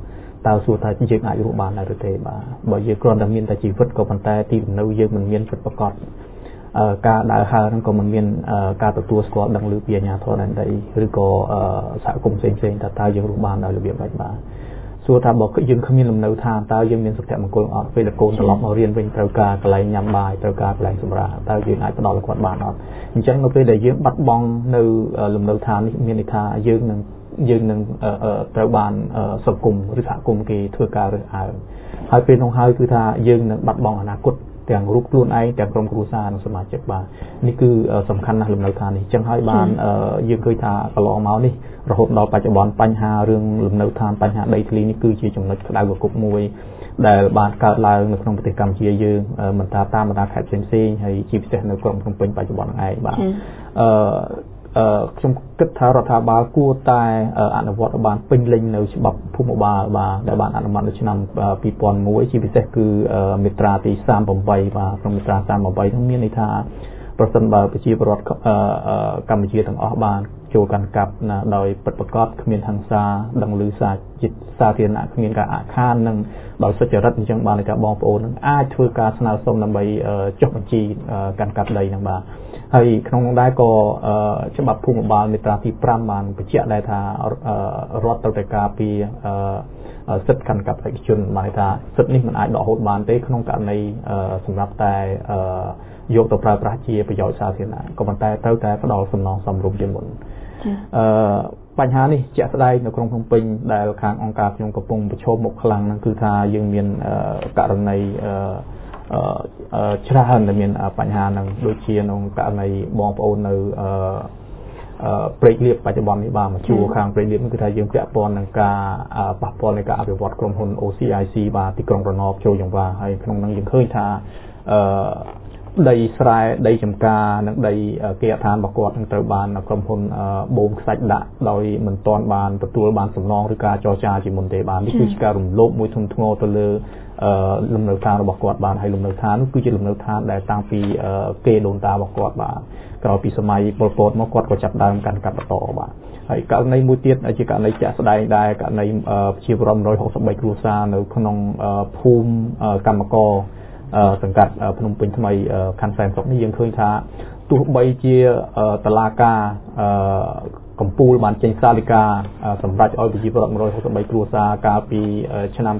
តើសួរថាយើងអាចរស់បានដែរឬទេបាទបើយើងគ្រាន់តែមានតែជីវិតក៏ប៉ុន្តែទីលំនៅយើងមិនមានពិតប្រាកដការដើរហើរហ្នឹងក៏មិនមានការទទួលស្គាល់ដឹងឮពីអាជ្ញាធរដែនដីឬក៏សហគមន៍ផ្សេងៗតើយើងរស់បានដោយរបៀបម៉េចបាទសួរថាបើយើងគ្មានលំនៅឋានតើយើងមានសុភមង្គលអត់ពេលកូនត្រឡប់មករៀនវិញត្រូវការកន្លែងញ៉ាំបាយត្រូវការកន្លែងសម្រាកតើយើងអាចផ្ដល់ឲ្យគាត់បានអត់អញ្ចឹងនៅពេលដែលយើងបាត់បង់នៅលំនៅឋាននេះមានន័យថាយើងនឹងត្រូវបានសង្គមឬសហគមន៍គេធ្វើការរើសអើងហើយពេលនោះហើយគឺថាយើងនឹងបាត់បង់អនាគតទាំងរូបខ្លួនឯងទាំងក្រុមគ្រួសារនិងសមាជិកបាទនេះគឺសំខាន់ណាស់លំនៅឋាននេះអញ្ចឹងហើយបានយើងឃើញថាកន្លងមកនេះរហូតដល់បច្ចុប្បន្នបញ្ហារឿងលំនៅឋានបញ្ហាដីធ្លីនេះគឺជាចំណុចក្តៅគគុកមួយដែលបានកើតឡើងនៅក្នុងប្រទេសកម្ពុជាយើងមិនថាតាមបណ្ដាខេត្តផ្សេងៗហើយជាពិសេសនៅក្រុងភ្នំពេញបច្ចុប្បន្នហ្នឹងឯងបាទខ្ញុំគិតថារដ្ឋាភិបាលគួរតែអនុវត្តឲ្យបានពេញលេញនៅច្បាប់ភូមិបាលបាទដែលបានអនុម័តនៅឆ្នាំ2001ជាពិសេសគឺមាត្រាទី38បាទក្នុងមាត្រា38នោះមានន័យថាប្រសិនបើប្រជាពលរដ្ឋកម្ពុជាទាំងអស់បានចូលកាន់កាប់ដោយពិតប្រាកដគ្មានហិង្សាដឹងឮសាធារណៈគ្មានការអាឃាតនិងដោយសុចរិតអញ្ចឹងបានន័យថាបងប្អូននឹងអាចធ្វើការស្នើសុំដើម្បីចុះបញ្ជីកាន់កាប់ដីហ្នឹងបាទហើយក្នុងនោះដែរក៏ច្បាប់ភូមិបាលមាត្រាទី5បានបញ្ជាក់ដែរថារដ្ឋត្រូវតែការពារសិទ្ធិកាន់កាប់ឯកជនបានន័យថាសិទ្ធិនេះមិនអាចដកហូតបានទេក្នុងករណីសម្រាប់តែយកទៅប្រើប្រាស់ជាប្រយោជន៍សាធារណៈក៏ប៉ុន្តែត្រូវតែផ្ដល់សំណងសមរម្យជាមុនបញ្ហានេះជាក់ស្ដែងនៅក្រុងភ្នំពេញដែលខាងអង្គការខ្ញុំកំពុងប្រឈមមុខខ្លាំងហ្នឹងគឺថាយើងមានករណីច្រើនដែលមានបញ្ហាហ្នឹងដូចជាក្នុងករណីបងប្អូននៅព្រែកលៀបបច្ចុប្បន្ននេះបាទមកជួរខាងព្រែកលៀបគឺថាយើងពាក់ព័ន្ធនឹងការប៉ះពាល់នៃការអភិវឌ្ឍក្រុមហ៊ុន OCIC បាទទីក្រុងរណបចូលយ៉ាងវាហើយក្នុងហ្នឹងយើងឃើញថាដីស្រែដីចម្ការនិងដីគេអដ្ឋានរបស់គាត់នឹងត្រូវបានក្រុមហ៊ុនបូមខ្សាច់ដាក់ដោយមិនទាន់បានទទួលបានសំណងឬការចរចាជាមុនទេបាទនេះគឺជាការរំលោភមួយធ្ងន់ធ្ងរទៅលើលំនៅឋានរបស់គាត់បានហើយលំនៅឋាននោះគឺជាលំនៅឋានដែលតាំងពីគេដូនតារបស់គាត់បាទក្រោយពីសម័យប៉ុលពតមកគាត់ក៏ចាប់ដើមកាន់កាប់បន្តបាទហើយករណីមួយទៀតជាករណីជាក់ស្ដែងដែរករណីប្រជាពលរដ្ឋ163គ្រួសារនៅក្នុងភូមិកម្មករសង្កាត់ភ្នំពេញថ្មីខណ្ឌសែនសុខនេះយើងឃើញថាទោះបីជាតុលាការកំពូលបានចេញសាលិកាសម្រាប់ឲ្យប្រជាពលរដ្ឋ163គ្រួសារកាលពីឆ្នាំ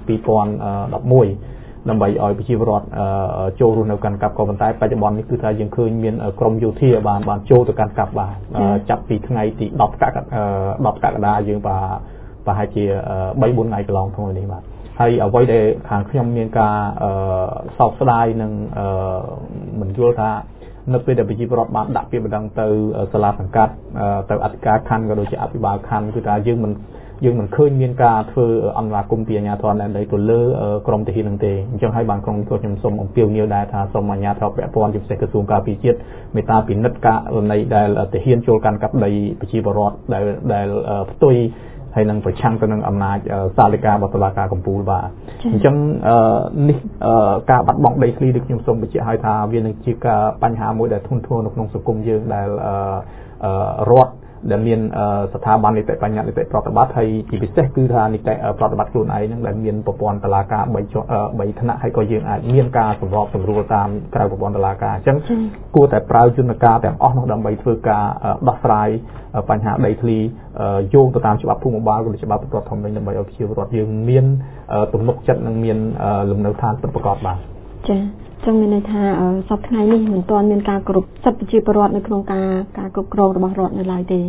2011ដើម្បីឲ្យប្រជាពលរដ្ឋចូលរស់នៅកាន់កាប់ក៏ប៉ុន្តែបច្ចុប្បន្ននេះគឺថាយើងឃើញមានក្រមយោធាបានចូលទៅកាន់កាប់បាទចាប់ពីថ្ងៃទី10កក្កដាយើងប្រហែលជា 3-4 ថ្ងៃកន្លងទៅនេះបាទហើយអ្វីដែលខាងខ្ញុំមានការសោកស្ដាយនិងមិនយល់ថានៅពេលដែលប្រជាពលរដ្ឋបានដាក់ពាក្យបណ្ដឹងទៅសាលាសង្កាត់ទៅអធិការខណ្ឌក៏ដូចជាអភិបាលខណ្ឌគឺថាយើងមិនឃើញមានការធ្វើអន្តរាគមន៍ពីអាជ្ញាធរដែនដីទៅលើក្រមទាហាននឹងទេអញ្ចឹងហើយបានក្រុមខ្ញុំសូមអំពាវនាវដែរថាសូមអាជ្ញាធរពាក់ព័ន្ធជាពិសេសក្រសួងការពារជាតិមេត្តាពិនិត្យករណីដែលទាហានចូលកាន់កាប់ដីប្រជាពលរដ្ឋដែលផ្ទុយហើយនឹងប្រឆាំងទៅនឹងអំណាចសាលិការបស់តុលាការកំពូលបាទអញ្ចឹងនេះការបាត់បង់ដីធ្លីដូចខ្ញុំសូមបញ្ជាក់ឲ្យថាវានឹងជាការបញ្ហាមួយដែលធ្ងន់ធ្ងរនៅក្នុងសង្គមយើងដែលរដ្ឋដែលមានស្ថាប័ននីតិបញ្ញត្តិនីតិប្រតិបត្តិហើយជាពិសេសគឺថានីតិប្រតិបត្តិខ្លួនឯងហ្នឹងដែលមានប្រព័ន្ធតុលាការ3ថ្នាក់ហើយក៏យើងអាចមានការសម្របសម្រួលតាមក្រៅប្រព័ន្ធតុលាការអញ្ចឹងគួរតែប្រើយន្តការទាំងអស់នោះដើម្បីធ្វើការដោះស្រាយបញ្ហាដីធ្លីយោងទៅតាមច្បាប់ភូមិបាលឬច្បាប់ប្រព័ន្ធធម្មនុញ្ញដើម្បីឲ្យប្រជាពលរដ្ឋយើងមានទំនុកចិត្តនិងមានលំនៅឋានពិតប្រាកដបាទចា៎ចឹងមានន័យថាសប្តាហ៍ថ្ងៃនេះមិនទាន់មានការគ្រប់សិទ្ធិប្រជាពលរដ្ឋនៅក្នុងការគ្រប់គ្រងរបស់រដ្ឋនៅឡើយទេ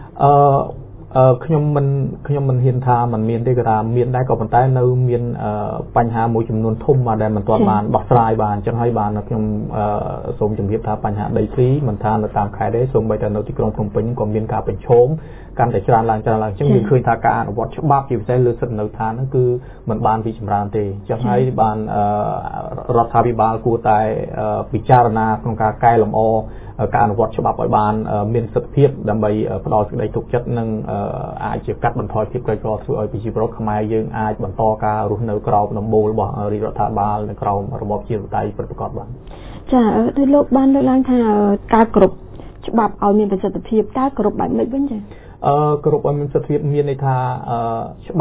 ខ្ញុំមិនហ៊ានថាมันមានទេក៏ថាមានដែរក៏ប៉ុន្តែនៅមានបញ្ហាមួយចំនួនធំមកដែលមិនទាន់បានដោះស្រាយបានអញ្ចឹងហើយបានខ្ញុំសូមជម្រាបថាបញ្ហាដីធ្លីមិនថានៅតាមខេត្តទេសូម្បីតែនៅទីក្រុងភ្នំពេញក៏មានការប្រឈមកាន់តែច្រើនឡើងអញ្ចឹងយើងឃើញថាការអនុវត្តច្បាប់ជាពិសេសលើសិទ្ធិនៅឋានហ្នឹងគឺមិនបានពីចម្រើនទេអញ្ចឹងហើយបានរដ្ឋាភិបាលគួរតែពិចារណាក្នុងការកែលម្អការអនុវត្តច្បាប់ឲ្យបានមានសិទ្ធិភាពដើម្បីផ្ដល់សេចក្តីទុកចិត្តនិងអាចជាកាត់បន្ថយភាពក្រីក្រធ្វើឲ្យប្រជាពលរដ្ឋខ្មែរយើងអាចបន្តការរស់នៅក្រោមដំបូលរបស់រាជរដ្ឋាភិបាលនៅក្រោមរបបប្រជាធិបតេយ្យពិតប្រាកដបានចាដោយលោកបានលើកឡើងថាការគ្រប់ច្បាប់ឲ្យមានប្រសិទ្ធភាពតើគ្រប់បែបម៉េចវិញចាគ្រប់ឲ្យមានប្រសិទ្ធភាពមានន័យថាច្បាប់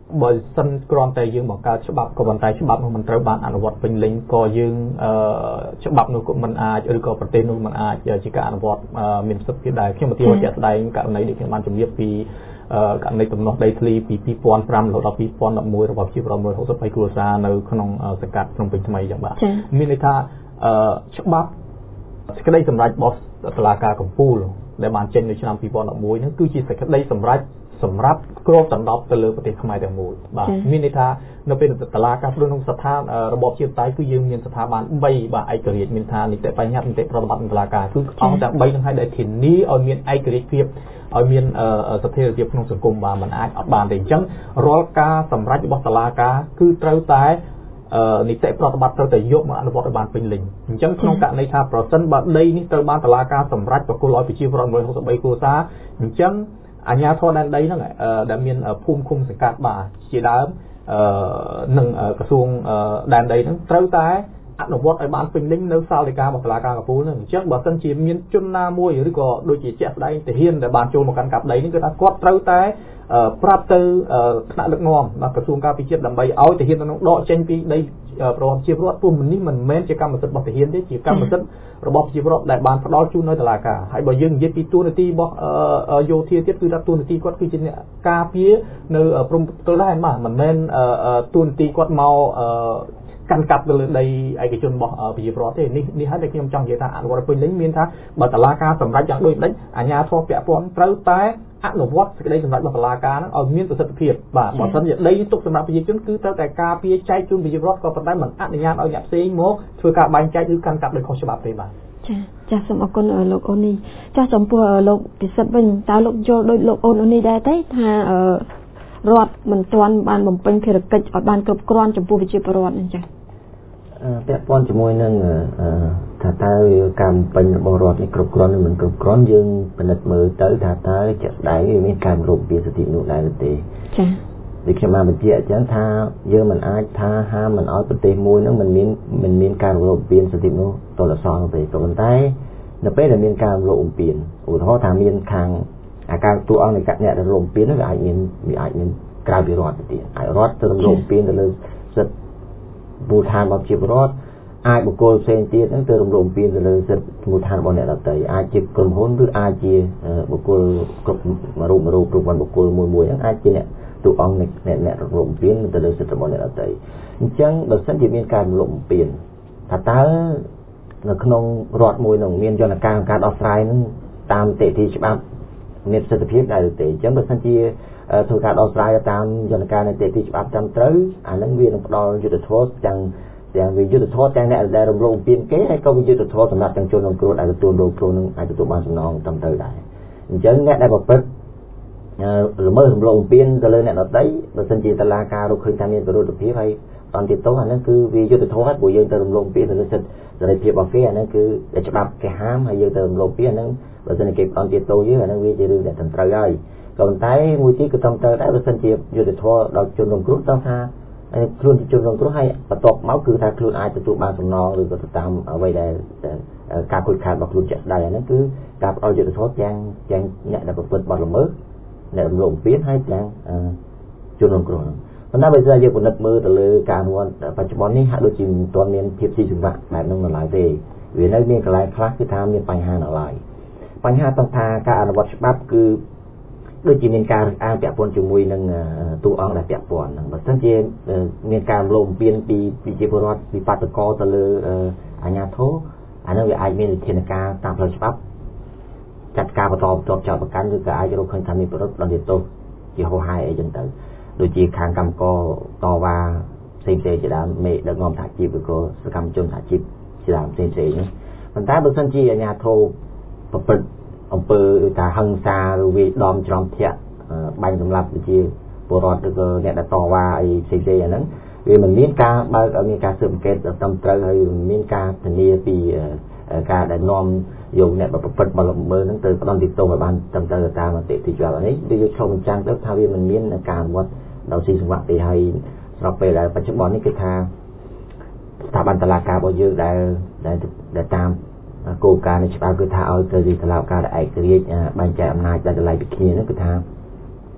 បើសិនគ្រាន់តែយើងបង្កើតច្បាប់ក៏ប៉ុន្តែច្បាប់នោះមិនត្រូវបានអនុវត្តពេញលេញក៏យើងច្បាប់នោះក៏មិនអាចឬក៏ប្រទេសនោះមិនអាចជាការអនុវត្តមានប្រសិទ្ធភាពដែរខ្ញុំឧទាហរណ៍ជាក់ស្ដែងករណីដែលខ្ញុំបានជម្រាបពីករណីទំនាស់ដីធ្លីពី2005រហូតដល់2011របស់ប្រជាពលរដ្ឋ163គ្រួសារនៅក្នុងសង្កាត់ភ្នំពេញថ្មីយ៉ាងបាទមានន័យថាច្បាប់សេចក្តីសម្រេចរបស់តុលាការកំពូលដែលបានចេញនៅឆ្នាំ2011នោះគឺជាសេចក្តីសម្រេចសម្រាប់គ្របដណ្ដប់ទៅលើប្រទេសខ្មែរទាំងមូលបាទមានន័យថានៅពេលតុលាការព្រោះក្នុងស្ថានរបបជាតិតៃគឺយើងមានស្ថាប័ន3បាទឯករាជ្យមានថានីតិបញ្ញត្តិនីតិប្រតិបត្តិតុលាការគឺអង្គទាំង3នឹងឲ្យដែលធានាឲ្យមានឯករាជ្យភាពឲ្យមានស្ថិរភាពក្នុងសង្គមបាទមិនអាចអត់បានទេអញ្ចឹងរាល់ការសម្រេចរបស់តុលាការគឺត្រូវតែនីតិប្រតិបត្តិត្រូវតែយកមកអនុវត្តឲ្យបានពេញលេញអញ្ចឹងក្នុងករណីថាប្រសិនបើដីនេះត្រូវបានតុលាការសម្រេចប្រគល់ឲ្យប្រជាពលរដ្ឋ163គ្រួសារអញ្ចឹងអាជ្ញាធរដែនដីហ្នឹងដែលមានភូមិឃុំសង្កាត់បាទជាដើមនឹងក្រសួងដែនដីហ្នឹងត្រូវតែអនុវត្តឲ្យបានពេញលេញនៅសាលដីការបស់តុលាការកំពូលហ្នឹងអញ្ចឹងបើសិនជាមានជនណាមួយឬក៏ដូចជាជាក់ស្ដែងទាហានដែលបានចូលមកកាន់កាប់ដីនេះគឺថាគាត់ត្រូវតែប្រាប់ទៅថ្នាក់ដឹកនាំដល់ក្រសួងការពារជាតិដើម្បីឲ្យទាហានក្នុងដកចេញពីដីប្រវត្តិជាពលរដ្ឋពួកនេះមិនមែនជាកម្មសិទ្ធិរបស់ទាហានទេជាកម្មសិទ្ធិរបស់ប្រជាពលរដ្ឋដែលបានផ្ដល់ជូននៅតុលាការហើយបើយើងនិយាយពីទួនាទីរបស់យោធាទៀតគឺថាទួនាទីគាត់គឺជាអ្នកការពារនៅព្រំទល់ដែរបាទមិនមែនទួនាទីគាត់មកកាន់កាប់ទៅលើដីឯកជនរបស់ប្រជាពលរដ្ឋទេនេះហើយដែលខ្ញុំចង់និយាយថាអនុវត្តពេញលេញមានថាបើតុលាការសម្រេចយ៉ាងដូចម្ដេចអាជ្ញាធរពាក់ព័ន្ធត្រូវតែអនុវត្តសេចក្តីសម្រេចរបស់តុលាការហ្នឹងឲ្យមានប្រសិទ្ធភាពបាទបើមិនជាដីទុកសម្រាប់ប្រជាជនគឺត្រូវតែការពារចែកជូនប្រជាពលរដ្ឋក៏ប៉ុន្តែមិនអនុញ្ញាតឲ្យអ្នកផ្សេងមកធ្វើការបែងចែកឬកាន់កាប់ដោយខុសច្បាប់ទេបាទចាសូមអរគុណលោកអូននេះចាចំពោះលោកពិសិដ្ឋវិញតើលោកយល់ដូចលោកអូននេះដែរទេថារដ្ឋមិនទាន់បានបំពេញភារកិច្ចឲ្យបានគ្រប់គ្រាន់ចំពោះប្រជាពលរដ្ឋហ្នឹងចាពាក់ព័ន្ធជាមួយនឹងថាតើការបំពេញរបស់រដ្ឋនេះគ្រប់គ្រាន់ឬមិនគ្រប់គ្រាន់យើងពិនិត្យមើលទៅថាតើជាក់ស្ដែងវាមានការរំលោភពីសិទ្ធិមនុស្សដែរទេចា៎ដូចខ្ញុំបានបញ្ជាក់អញ្ចឹងថាយើងមិនអាចថាហាមមិនឲ្យប្រទេសមួយហ្នឹងមិនមានការរំលោភពីសិទ្ធិមនុស្សតលសនោះទេក៏ប៉ុន្តែនៅពេលដែលមានការរំលោភបំពានឧទាហរណ៍ថាមានខាងអាការតួអង្គនៃអ្នករំលោភបំពាននោះវាអាចមានក្រៅពីរដ្ឋទៅទៀតហើយរដ្ឋទៅរំលោភបំពានទៅលើសិទ្ធិមូលដ្ឋានរបស់ប្រជាពលរដ្ឋអាចបុគ្គលផ្សេងទៀតហ្នឹងទៅរំលោភបំពានទៅលើសិទ្ធិមូលដ្ឋានរបស់អ្នកដទៃអាចជាក្រុមហ៊ុនឬអាចជាបុគ្គលគ្រប់រូបគ្រប់បុគ្គលមួយហ្នឹងអាចជាអ្នកតួអង្គអ្នករំលោភបំពានទៅលើសិទ្ធិរបស់អ្នកដទៃអញ្ចឹងបើសិនជាមានការរំលោភបំពានថាតើនៅក្នុងរដ្ឋមួយនោះមានយន្តការដោះស្រាយហ្នឹងតាមនីតិច្បាប់មានប្រសិទ្ធភាពដែរឬទេអញ្ចឹងបើសិនជាធ្វើការដោះស្រាយតាមយន្តការនីតិច្បាប់ត្រឹមត្រូវអានឹងវានឹងផ្ដល់យុទ្ធធម៌ទាំងវាយុទ្ធធម៌ទាំងអ្នកដែលរំលោភបំពានគេហើយក៏វាយុទ្ធធម៌សម្រាប់ទាំងជនរងគ្រោះដែលទទួលរងគ្រោះនឹងអាចទទួលបានសំណងត្រឹមត្រូវដែរអញ្ចឹងអ្នកដែលប្រព្រឹត្តល្មើសរំលោភបំពានទៅលើអ្នកដទៃបើសិនជាតុលាការរកឃើញថាមានវិរុទ្ធភាពហើយអន្តរជាតិអាហ្នឹងគឺវាយុទ្ធធម៌ហើយព្រោះយើងទៅរំលោភបំពានទៅលើសិទ្ធិសេរីភាពរបស់គេអាហ្នឹងគឺច្បាប់គេហាមហើយយើងទៅរំលោភបំពានអាហ្នឹងបើសិនជាគេអន្តរជាតិយើងអាហ្នឹងវាជារឿងដែលត្រឹមត្រូវហើយក៏ប៉ុន្តែមួយទីក៏ត្រឹមត្រូវដែរបើសិនជាយុទ្ធធម៌ដល់ជនរងគ្រោះតោះថាខ្លួនជាជនរងគ្រោះហើយបន្ទាប់មកគឺថាខ្លួនអាចទទួលបានសំណងឬក៏ទៅតាមអ្វីដែលការខូចខាតរបស់ខ្លួនជាក់ស្ដែងអាហ្នឹងគឺការផ្ដល់យុទ្ធធម៌ទាំងអ្នកដែលប្រព្រឹត្តបទល្មើសអ្នករំលោភបំពានហើយទាំងជនរងគ្រោះប៉ុន្តែបើសិនយើងពិនិត្យមើលទៅលើការអនុវត្តបច្ចុប្បន្ននេះហាក់ដូចជាមិនទាន់មានភាពស៊ីសង្វាក់បែបហ្នឹងនៅឡើយទេវានៅមានកន្លែងខ្លះគឺថាមានបញ្ហានៅឡើយបញ្ហាต้องថាការអនុវត្តច្បាប់គឺដូចជាមានការអានពាក់ព័ន្ធជាមួយនឹងតួអង្គដែលពាក់ព័ន្ធហ្នឹងបើមិនជាមានការរំលោភបំពានពីប្រជាពលរដ្ឋពីបាតុករទៅលើអាជ្ញាធរអានោះវាអាចមានវិធានការតាមផ្លូវច្បាប់ចាត់ការបន្តចោទប្រកាន់ឬក៏អាចរកឃើញថាមានប្រវត្តិដល់ទោសជាហោហាយអីចឹងទៅដូចជាខាងកម្មករតវ៉ាផ្សេងៗជាដើមមេដឹកនាំសហជីពឬក៏សកម្មជនសហជីពជាដើមផ្សេងៗនេះប៉ុន្តែបើមិនជាអាជ្ញាធរប្រព្រឹត្តអំពើថាហិង្សាឬវាដំច្រំធាក់បាញ់សម្លាប់ប្រជាពលរដ្ឋឬក៏អ្នកដែលតវ៉ាអីផ្សេងៗអាហ្នឹងវាមិនមានការបើកឲ្យមានការស៊ើបអង្កេតត្រឹមត្រូវហើយមានការធានាពីការដែលនាំយកអ្នកប្រព្រឹត្តបទល្មើសហ្នឹងទៅផ្ដន្ទាទោសឲ្យបានត្រឹមត្រូវតាមនីតិច្បាប់នេះវាឆ្លុះបញ្ចាំងទៅថាវាមិនមានការអនុវត្តដោយស៊ីសង្វាក់ទេហើយស្របពេលដែលបច្ចុប្បន្ននេះគឺថាស្ថាប័នតុលាការរបស់យើងដែលតាមគោលការណ៍នៃច្បាប់គឺថាឲ្យទៅទីតុលាការដែលឯករាជ្យបែងចែកអំណាចដល់តម្លៃពីគ្នានោះគឺថា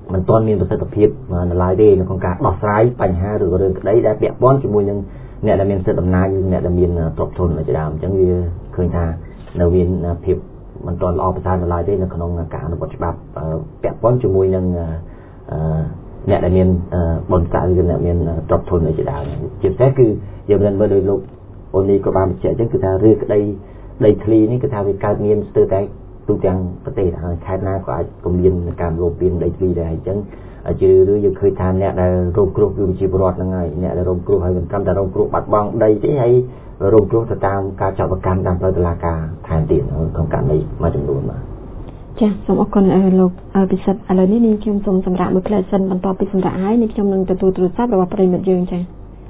មិនទាន់មានប្រសិទ្ធភាពនៅឡើយទេនៅក្នុងការដោះស្រាយបញ្ហាឬរឿងក្តីដែលពាក់ព័ន្ធជាមួយនឹងអ្នកដែលមានសិទ្ធិអំណាចឬអ្នកដែលមានទ្រព្យធនជាដើមអញ្ចឹងវាឃើញថានៅមានភាពមិនទាន់ល្អប្រសើរនៅឡើយទេនៅក្នុងការអនុវត្តច្បាប់ពាក់ព័ន្ធជាមួយនឹងអ្នកដែលមានបុណ្យស័ក្តិឬអ្នកមានទ្រព្យធនជាដើមជាពិសេសគឺយើងមិនមើលដោយលោកអូនីក៏បានបញ្ជាក់អញ្ចឹងគឺថារឿងក្តីដីធ្លីនេះគឺថាវាកើតមានស្ទើរតែទូទាំងប្រទេសហើយខេត្តណាក៏អាចគំរាមនឹងការលោបពៀនដីធ្លីដែរអញ្ចឹងជារឿងយើងឃើញថាអ្នកដែលរងគ្រោះគឺប្រជាពលរដ្ឋហ្នឹងហើយអ្នកដែលរងគ្រោះហើយមិនត្រឹមតែរងគ្រោះបាត់បង់ដីទេហើយរងគ្រោះទៅតាមការចាប់ប្រកាន់តាមផ្លូវតុលាការថែមទៀតក្នុងករណីមួយចំនួនបាទចាសសូមអរគុណលោកពិសិដ្ឋឥឡូវនេះនាងខ្ញុំសូមសម្រាប់មួយផ្លែសិនបន្ទាប់ពីសម្រាប់ហើយនាងខ្ញុំនឹងទទួលទូរស័ព្ទរបស់ប្រិយមិត្តយើងចា៎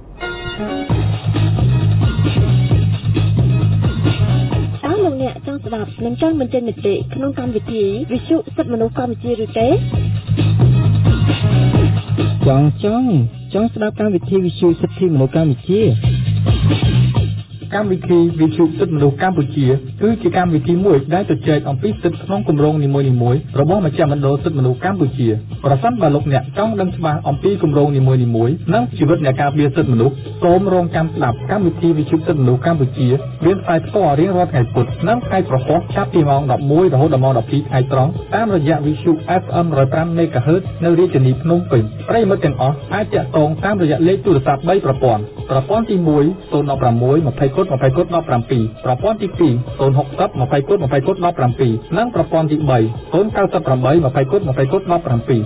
លោកអ្នកចង់ស្ដាប់និងចង់បញ្ចេញមតិក្នុងកម្មវិធីវិទ្យុសិទ្ធិមនុស្សកម្ពុជាឬទេចង់ស្ដាប់កម្មវិធីវិទ្យុសិទ្ធិមនុស្សកម្ពុជាកម្មវិធីវិទ្យុសិទ្ធិមនុស្សកម្ពុជាគឺជាកម្មវិធីមួយដែលជជែកអំពីសិទ្ធិក្នុងគម្រោងនីមួយៗរបស់មជ្ឈមណ្ឌលសិទ្ធិមនុស្សកម្ពុជាប្រសិនបើលោកអ្នកចង់ដឹងច្បាស់អំពីគម្រោងនីមួយៗនិងជីវិតអ្នកការពារសិទ្ធិមនុស្សសូមរងចាំស្ដាប់កម្មវិធីវិទ្យុសិទ្ធិមនុស្សកម្ពុជាមានផ្សាយផ្ទាល់រៀងរាល់ថ្ងៃពុធនិងថ្ងៃប្រហោះចាប់ពីម៉ោង 11 រហូតដល់ម៉ោង 12 ថ្ងៃត្រង់តាមរយៈវិទ្យុ FM 105 MHz នៅរាជធានីភ្នំពេញប្រិយមិត្តទាំងអស់អាចទាក់ទងតាមរយៈលេខទូរស័ព្ទ3ប្រព័ន្ធទី1 016 20 20 17ប្រព័ន្ធទី2 060 20 20 17និងប្រព័ន្ធទី3 098 20 20 17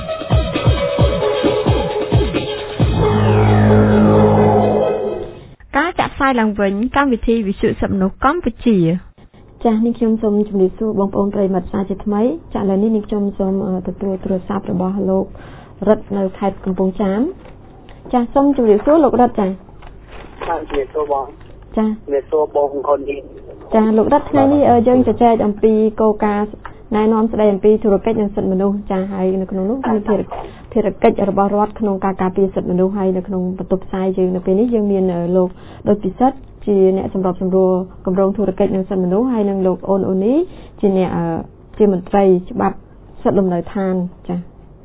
ការចាក់ផ្សាយឡើងវិញកម្មវិធីវិទ្យុសិទ្ធិមនុស្សកម្ពុជាចា៎នេះខ្ញុំសូមជម្រាបសួរបងប្អូនប្រិយមិត្តសាជាថ្មីចា៎ឥឡូវនេះនេះខ្ញុំសូមទទួលទូរស័ព្ទរបស់លោករ៉ិតនៅខេត្តកំពង់ចាមចា៎សូមជម្រាបសួរលោករ៉ិតចា៎ជំរាបសួរបងចា៎ជំរាបសួរបងអូននេះចា៎លោករ៉ិតថ្ងៃនេះយើងជជែកអំពីគោលការណ៍ណែនាំស្ដីអំពីធុរកិច្ចនិងសិទ្ធិមនុស្សចា៎ហើយនៅក្នុងនោះមានភារកិច្ចរបស់រដ្ឋក្នុងការការពារសិទ្ធិមនុស្សហើយនៅក្នុងបន្ទប់ផ្សាយយើងនៅពេលនេះយើងមានលោកដូចពិសិដ្ឋជាអ្នកសម្របសម្រួលគម្រោងធុរកិច្ចនិងសិទ្ធិមនុស្សហើយនិងលោកអូនអូនីជាអ្នកជាមន្ត្រីច្បាប់សិទ្ធិលំនៅឋានចា៎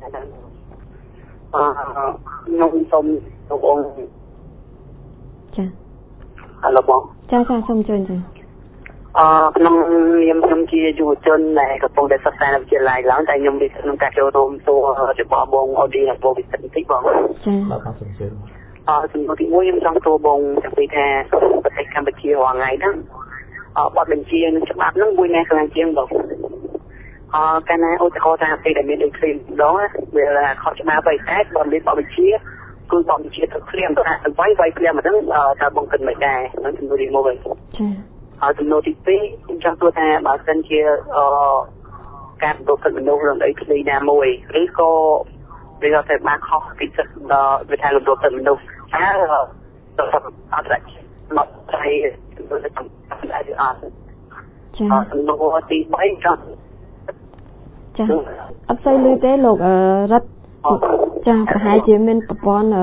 ខ្ញុំសូមលោកអូនចា៎ហៅបងចា៎សូមជឿចា៎ក្នុងនាមខ្ញុំជាយុវជនដែលកំពុងតែសិក្សានៅវិទ្យាល័យឡើងតែខ្ញុំមានក្នុងការចូលរួមសួររបស់បងអូឌីនិងបងវិសិទ្ធបន្តិចបងចា៎បាទសូមជឿសំណួរទី1ខ្ញុំចង់សួរបងតាំងពីថាប្រទេសកម្ពុជារាល់ថ្ងៃហ្នឹងបទបញ្ជានិងច្បាប់ហ្នឹងមួយណាខ្លាំងជាងបងកាលណាឧទាហរណ៍ថាពេលដែលមានដូចគ្នាម្ដងវាខុសច្បាប់ទៅតែបើមានបទបញ្ជាគឺបទបញ្ជាទៅឃ្លាមទៅថាទៅវាយឃ្លាមហ្នឹងតើបងគិតមិនដែរនឹងសំណួរទី1វិញចា៎ចំនួនទី2ខ្ញុំចង់សួរថាបើសិនជាការប្រព្រឹត្តមនុស្សរឿងអីគ្នាណាមួយឬក៏វាថាបានខុសពីសិទ្ធិដល់វិធានប្រព្រឹត្តមនុស្សតើអត់អាចមកតែអត់ចា៎សំណួរទី3ចង់ចា៎អត់សូវលឺទេលោករ៉ិតចា៎ប្រហែលជាមានប្រព័ន្ធ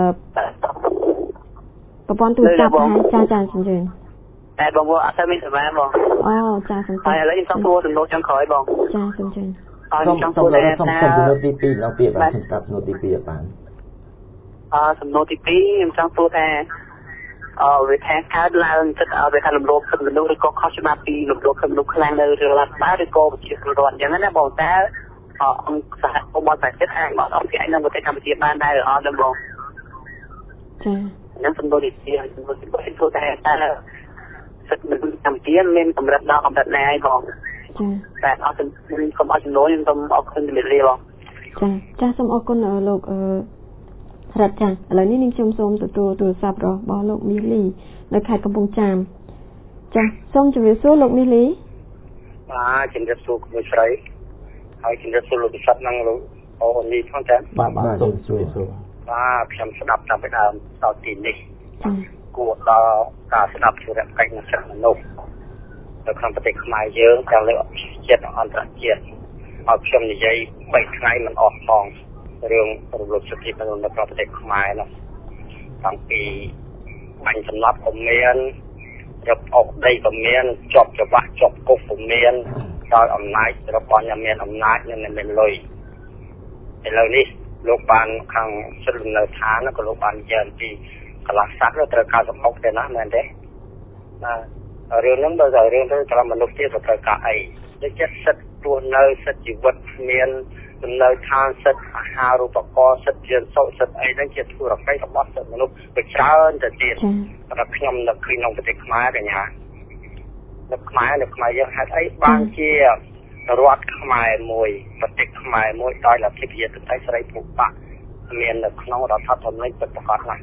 ទូរស័ព្ទចា៎សំជឿតែបងអត់ទៅមានសម្រាប់បងអូចាសំជឿហើយឥឡូវខ្ញុំចង់សួរសំណួរចុងក្រោយបងចាសំជឿខ្ញុំចង់សួរថាសំណួរទី2ដល់ទៀតបាទខ្ញុំស្ដាប់សំណួរទី2បានសំណួរទី2ខ្ញុំចង់សួរថាវាថាកើតឡើងទឹកវាថាលំលោភសិទ្ធិមនុស្សឬក៏ខុសច្បាប់ពីលំលោភសិទ្ធិមនុស្សខ្លាំងនៅរដ្ឋបាលឬក៏ប្រជាពលរដ្ឋអញ្ចឹងណាបងតើអង្គសហគមន៍បរិស្ថានអាចមកអភិញ្ញានៅប្រទេសកម្ពុជាបានដែរឬអត់ទេបងចាខ្ញុំសំណួរទី2សំណួរទី3សួរថាសិទ្ធិមនុស្សកម្ពុជាមានកម្រិតដល់កម្រិតណាហើយបងតែអត់ខ្ញុំអត់ចំនួនខ្ញុំសូមអរគុណជំរាបលាបងចាសូមអរគុណលោករ៉ិតចាឥឡូវនេះនាងខ្ញុំសូមទទួលទូរស័ព្ទរបស់លោកមីលីនៅខេត្តកំពង់ចាមចាសូមជម្រាបសួរលោកមីលីបាទជំរាបសួរលោកស្រីហើយជំរាបសួរលោកពិសិដ្ឋនិងលោកអូននេះផងចាបាទសូមជម្រាបសួរបាទខ្ញុំស្ដាប់តាមពីដើមដល់ទីនេះគួរដល់ការស្ដាប់ធុរកិច្ចនិងសិទ្ធិមនុស្សនៅក្នុងប្រទេសខ្មែរយើងទាំងលើជាតិនិងអន្តរជាតិឲ្យខ្ញុំនិយាយ3ថ្ងៃមិនអស់ផងរឿងរំលោភសិទ្ធិមនុស្សនៅក្នុងប្រទេសខ្មែរនោះតាំងពីបាញ់សម្លាប់ក៏មានរឹបអូសដីក៏មានជាប់ច្បាស់ជាប់គុកក៏មានដោយអំណាចរបស់អ្នកមានអំណាចនិងអ្នកមានលុយឥឡូវនេះលោកបានខាងសិទ្ធិលំនៅឋានក៏លោកបានជើញពីកន្លះស័ក្តិត្រូវការសម្បុកទេណាមែនទេបាទរឿងហ្នឹងបើរឿងទៅតាមមនុស្សទៀតក៏ត្រូវការអីដូចជាសិទ្ធិរស់នៅសិទ្ធិជីវិតមានលំនៅឋានសិទ្ធិអាហារូបករណ៍សិទ្ធិជាសុខសិទ្ធិអីហ្នឹងជាធុរកិច្ចរបស់សិទ្ធិមនុស្សវាច្រើនទៅទៀតតែខ្ញុំនឹកឃើញក្នុងប្រទេសខ្មែរកញ្ញានៅខ្មែរយើងហេតុអីបានជារដ្ឋខ្មែរមួយប្រទេសខ្មែរមួយដោយលទ្ធិប្រជាធិបតេយ្យសេរីភូប៉ាមាននៅក្នុងរដ្ឋធម្មនុញ្ញពិតប្រាកដណាស់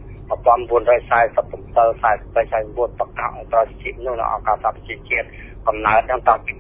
1947 48 49ប្រកាសឲ្យប្រជាជាតិនៅអង្គការសហប្រជាជាតិកំណើតតាំងពី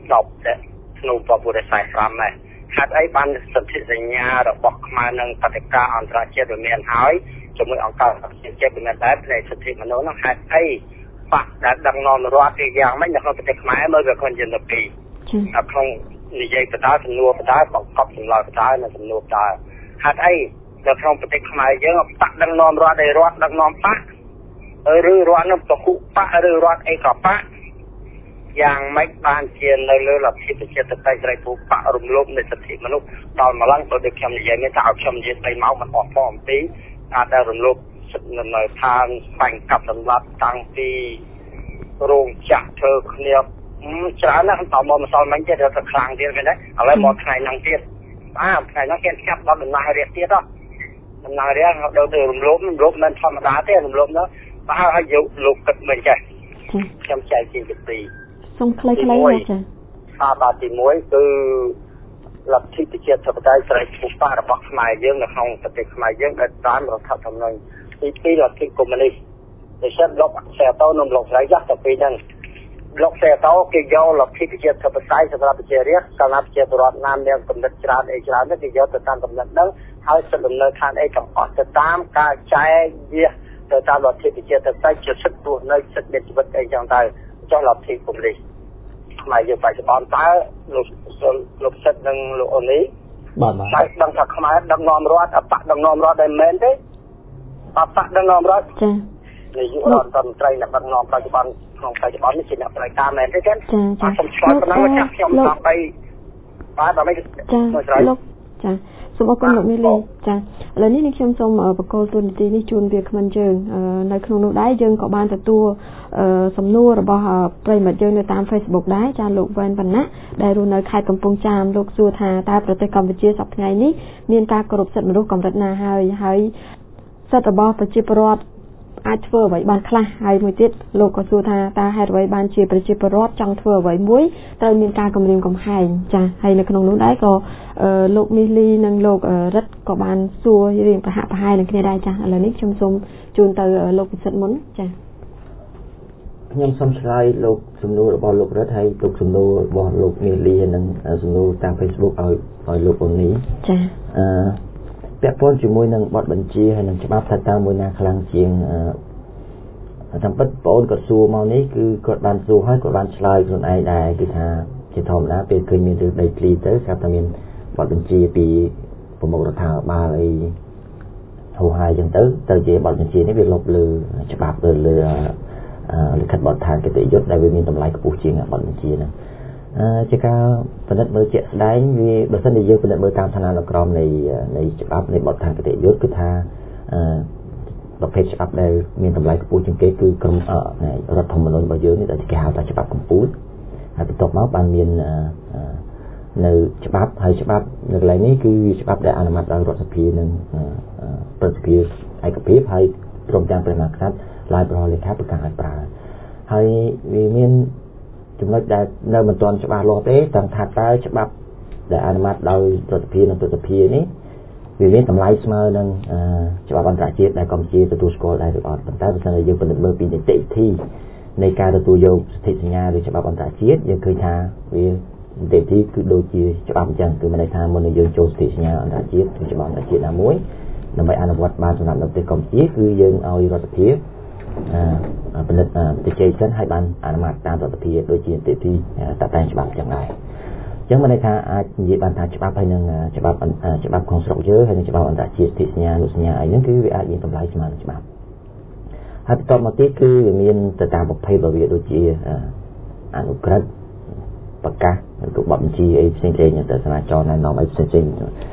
10ធ្នូ1945ដែរហេតុអីបានសន្ធិសញ្ញារបស់ខ្មែរនិងបដិការអន្តរជាតិវាមានហើយជាមួយអង្គការសហប្រជាជាតិវាមានដែរផ្នែកសិទ្ធិមនុស្សនោះហេតុអីបាក់ដែលដឹកនាំរដ្ឋជាយ៉ាងម៉េចនៅក្នុងប្រទេសខ្មែរមើលវាខ្លួនជានៅពីក្នុងនិយាយបដាសំណួរបដាបង្កប់ចម្លើយបដានិងសំណួរបដាហេតុអីនៅក្នុងប្រទេសខ្មែរយើងបាក់ដឹកនាំរដ្ឋឯរដ្ឋដឹកនាំបាក់ឬរដ្ឋនឹងពហុបាក់ឬរដ្ឋអីក៏បាក់យ៉ាងម៉េចបានជានៅលើលទ្ធិប្រជាធិបតេយ្យសេរីភូប៉ារំលោភនៃសិទ្ធិមនុស្សដល់ម្ល៉េះបើដូចខ្ញុំនិយាយនេះថាឲ្យខ្ញុំនិយាយស្ដីមកមិនអស់ផងអំពីអាចដែលរំលោភសិទ្ធិនៅឋានស្វែងកាប់សម្លាប់តាំងពីរោងចក្រធ្វើគ្នាច្រើនណាស់តមកម្សិលមិញទៀតទៅខ្លាំងទៀតមែនទេឥឡូវមកថ្ងៃហ្នឹងទៀតថ្ងៃហ្នឹងគេចាប់ដល់ដំណើររាជទៀតដំណើររាជដល់ទៅរំលោភមិនធម្មតាទេរំលោភនោះបើឲ្យយកលោកគិតមិនចេះខ្ញុំចែកជាពី2 សូមខ្លីៗណាចាបាទទី1គឺលទ្ធិប្រជាធិបតេយ្យសេរីភូប៉ារបស់ខ្មែរយើងនៅក្នុងប្រទេសខ្មែរយើងដែលតាមរដ្ឋធម្មនុញ្ញទី2លទ្ធិកុម្មុយនីសដែលសិទ្ធិលោកសេតោនិងលោកស្រីយ៉ាស់ទៅពីហ្នឹងលោកសេតោគេយកលទ្ធិប្រជាធិបតេយ្យសម្រាប់ប្រជារាស្ត្រកាលណាប្រជាពលរដ្ឋណាមានកំណត់ច្រើនអីច្រើនគេយកទៅតាមកំណត់ហ្នឹងហើយសិទ្ធិលំនៅឋានអីទាំងអស់ទៅតាមការចែកវាទៅតាមលទ្ធិប្រជាធិបតេយ្យជាសិទ្ធិរស់នៅសិទ្ធិមានជីវិតអីចឹងទៅចុះលទ្ធិកុម្មុយនីសខ្មែរយើងបច្ចុប្បន្នតើលោកសិទ្ធិនិងលោកអូនីបាទដឹងថាខ្មែរដឹកនាំរដ្ឋអបដឹកនាំរដ្ឋដែរមែនទេបបដឹកនាំរដ្ឋចានាយករដ្ឋមន្ត្រីអ្នកដឹកនាំបច្ចុប្បន្នក្នុងបច្ចុប្បន្ននេះជាអ្នកប្រតិការមែនទេចាខ្ញុំឆ្លងប៉ុណ្ណឹងចាខ្ញុំដល់3បាទដល់មិនចាលោកចាសូមអរគុណលោកមីលីចាឥឡូវនេះខ្ញុំសូមបកគោលទូនីតិនេះជូនវាគ្មិនយើងនៅក្នុងនោះដែរយើងក៏បានទទួលសំណួររបស់ប្រិយមិត្តយើងនៅតាម Facebook ដែរចាលោកវ៉ែនបណ្ណៈដែលរស់នៅខេត្តកំពង់ចាមលោកសួរថាតើប្រទេសកម្ពុជាសប្តាហ៍ថ្ងៃនេះមានការគោរពសិទ្ធិមនុស្សកម្រិតណាហើយសិទ្ធិរបស់ប្រជាពលរដ្ឋអាចធ្វើអ្វីបានខ្លះហើយមួយទៀតលោកក៏សួរថាតើហេតុអ្វីបានជាប្រជាពលរដ្ឋចង់ធ្វើអ្វីមួយត្រូវមានការគំរាមកំហែងចាហើយនៅក្នុងនោះដែរក៏លោកមីលីនិងលោករិទ្ធក៏បានសួររៀងប្រហាក់ប្រហែលនឹងគ្នាដែរចាឥឡូវនេះខ្ញុំសូមជូនទៅលោកពិសិដ្ឋមុនចាខ្ញុំសូមឆ្លើយលោកសំណួររបស់លោករិទ្ធហើយលោកសំណួររបស់លោកមីលីនិងសំណួរតាម Facebook ឲ្យលោកអូនីចាពាក់ព័ន្ធជាមួយនឹងបទបញ្ជាហើយនឹងច្បាប់ថាតើមួយណាខ្លាំងជាងតាមពិតបងអូនគាត់សួរមកនេះគឺគាត់បានសួរហើយគាត់បានឆ្លើយខ្លួនឯងដែរគឺថាជាធម្មតាពេលឃើញមានរឿងដីធ្លីទៅស្រាប់តែមានបទបញ្ជាពីប្រមុខរដ្ឋាភិបាលអីហៅហើយចឹងទៅជាបទបញ្ជានេះវាលុបលើច្បាប់លើលិខិតបទដ្ឋានគតិយុត្តដែលវាមានតម្លៃខ្ពស់ជាងបទបញ្ជាហ្នឹងជាការពិនិត្យមើលជាក់ស្ដែងវាបើសិនជាយើងពិនិត្យមើលតាមឋានានុក្រមនៃច្បាប់នៃបទដ្ឋានគតិយុត្តគឺថាប្រភេទច្បាប់ដែលមានតម្លៃខ្ពស់ជាងគេគឺក្រមរដ្ឋធម្មនុញ្ញរបស់យើងនេះដែលគេហៅថាច្បាប់កម្ពុជាហើយបន្ទាប់មកបានមាននៅច្បាប់ហើយច្បាប់នៅកន្លែងនេះគឺច្បាប់ដែលអនុម័តដោយរដ្ឋសភានិងប្រតិភិឯកភាពហើយព្រមទាំងព្រះមហាក្សត្រឡាយប្រហលេខាប្រកាសឲ្យប្រើហើយវាមានចំណុចដែលនៅមិនទាន់ច្បាស់លាស់ទេទាំងថាតើច្បាប់ដែលអនុម័តដោយរដ្ឋសភានិងប្រតិភិនេះវាមានតម្លៃស្មើនឹងច្បាប់អន្តរជាតិដែលកម្ពុជាទទួលស្គាល់ដែរឬអត់ប៉ុន្តែបើសិនជាយើងពិនិត្យមើលពីនីតិវិធីនៃការទទួលយកសន្ធិសញ្ញាឬច្បាប់អន្តរជាតិយើងឃើញថាវានីតិវិធីគឺដូចជាច្បាប់អញ្ចឹងគឺមានន័យថាមុននឹងយើងចូលសន្ធិសញ្ញាអន្តរជាតិឬច្បាប់អន្តរជាតិណាមួយដើម្បីអនុវត្តបានសម្រាប់នៅប្រទេសកម្ពុជាគឺយើងឲ្យរដ្ឋសភាពិនិត្យទៅជ័យសិនឲ្យបានអនុម័តតាមរដ្ឋសភាដូចជានីតិវិធីតាក់តែងច្បាប់អញ្ចឹងដែរអញ្ចឹងមានន័យថាអាចនិយាយបានថាច្បាប់ហើយនឹងច្បាប់ក្នុងស្រុកយើងហើយនឹងច្បាប់អន្តរជាតិសន្ធិសញ្ញាអនុសញ្ញាអីហ្នឹងគឺវាអាចមានតម្លៃស្មើនឹងច្បាប់ហើយបន្តមកទៀតគឺវាមានទៅតាមប្រភេទរបស់វាដូចជាអនុក្រឹត្យប្រកាសឬក៏បទបញ្ជាអីផ្សេងៗទៅសាលាចរណែនាំអីផ្សេងៗ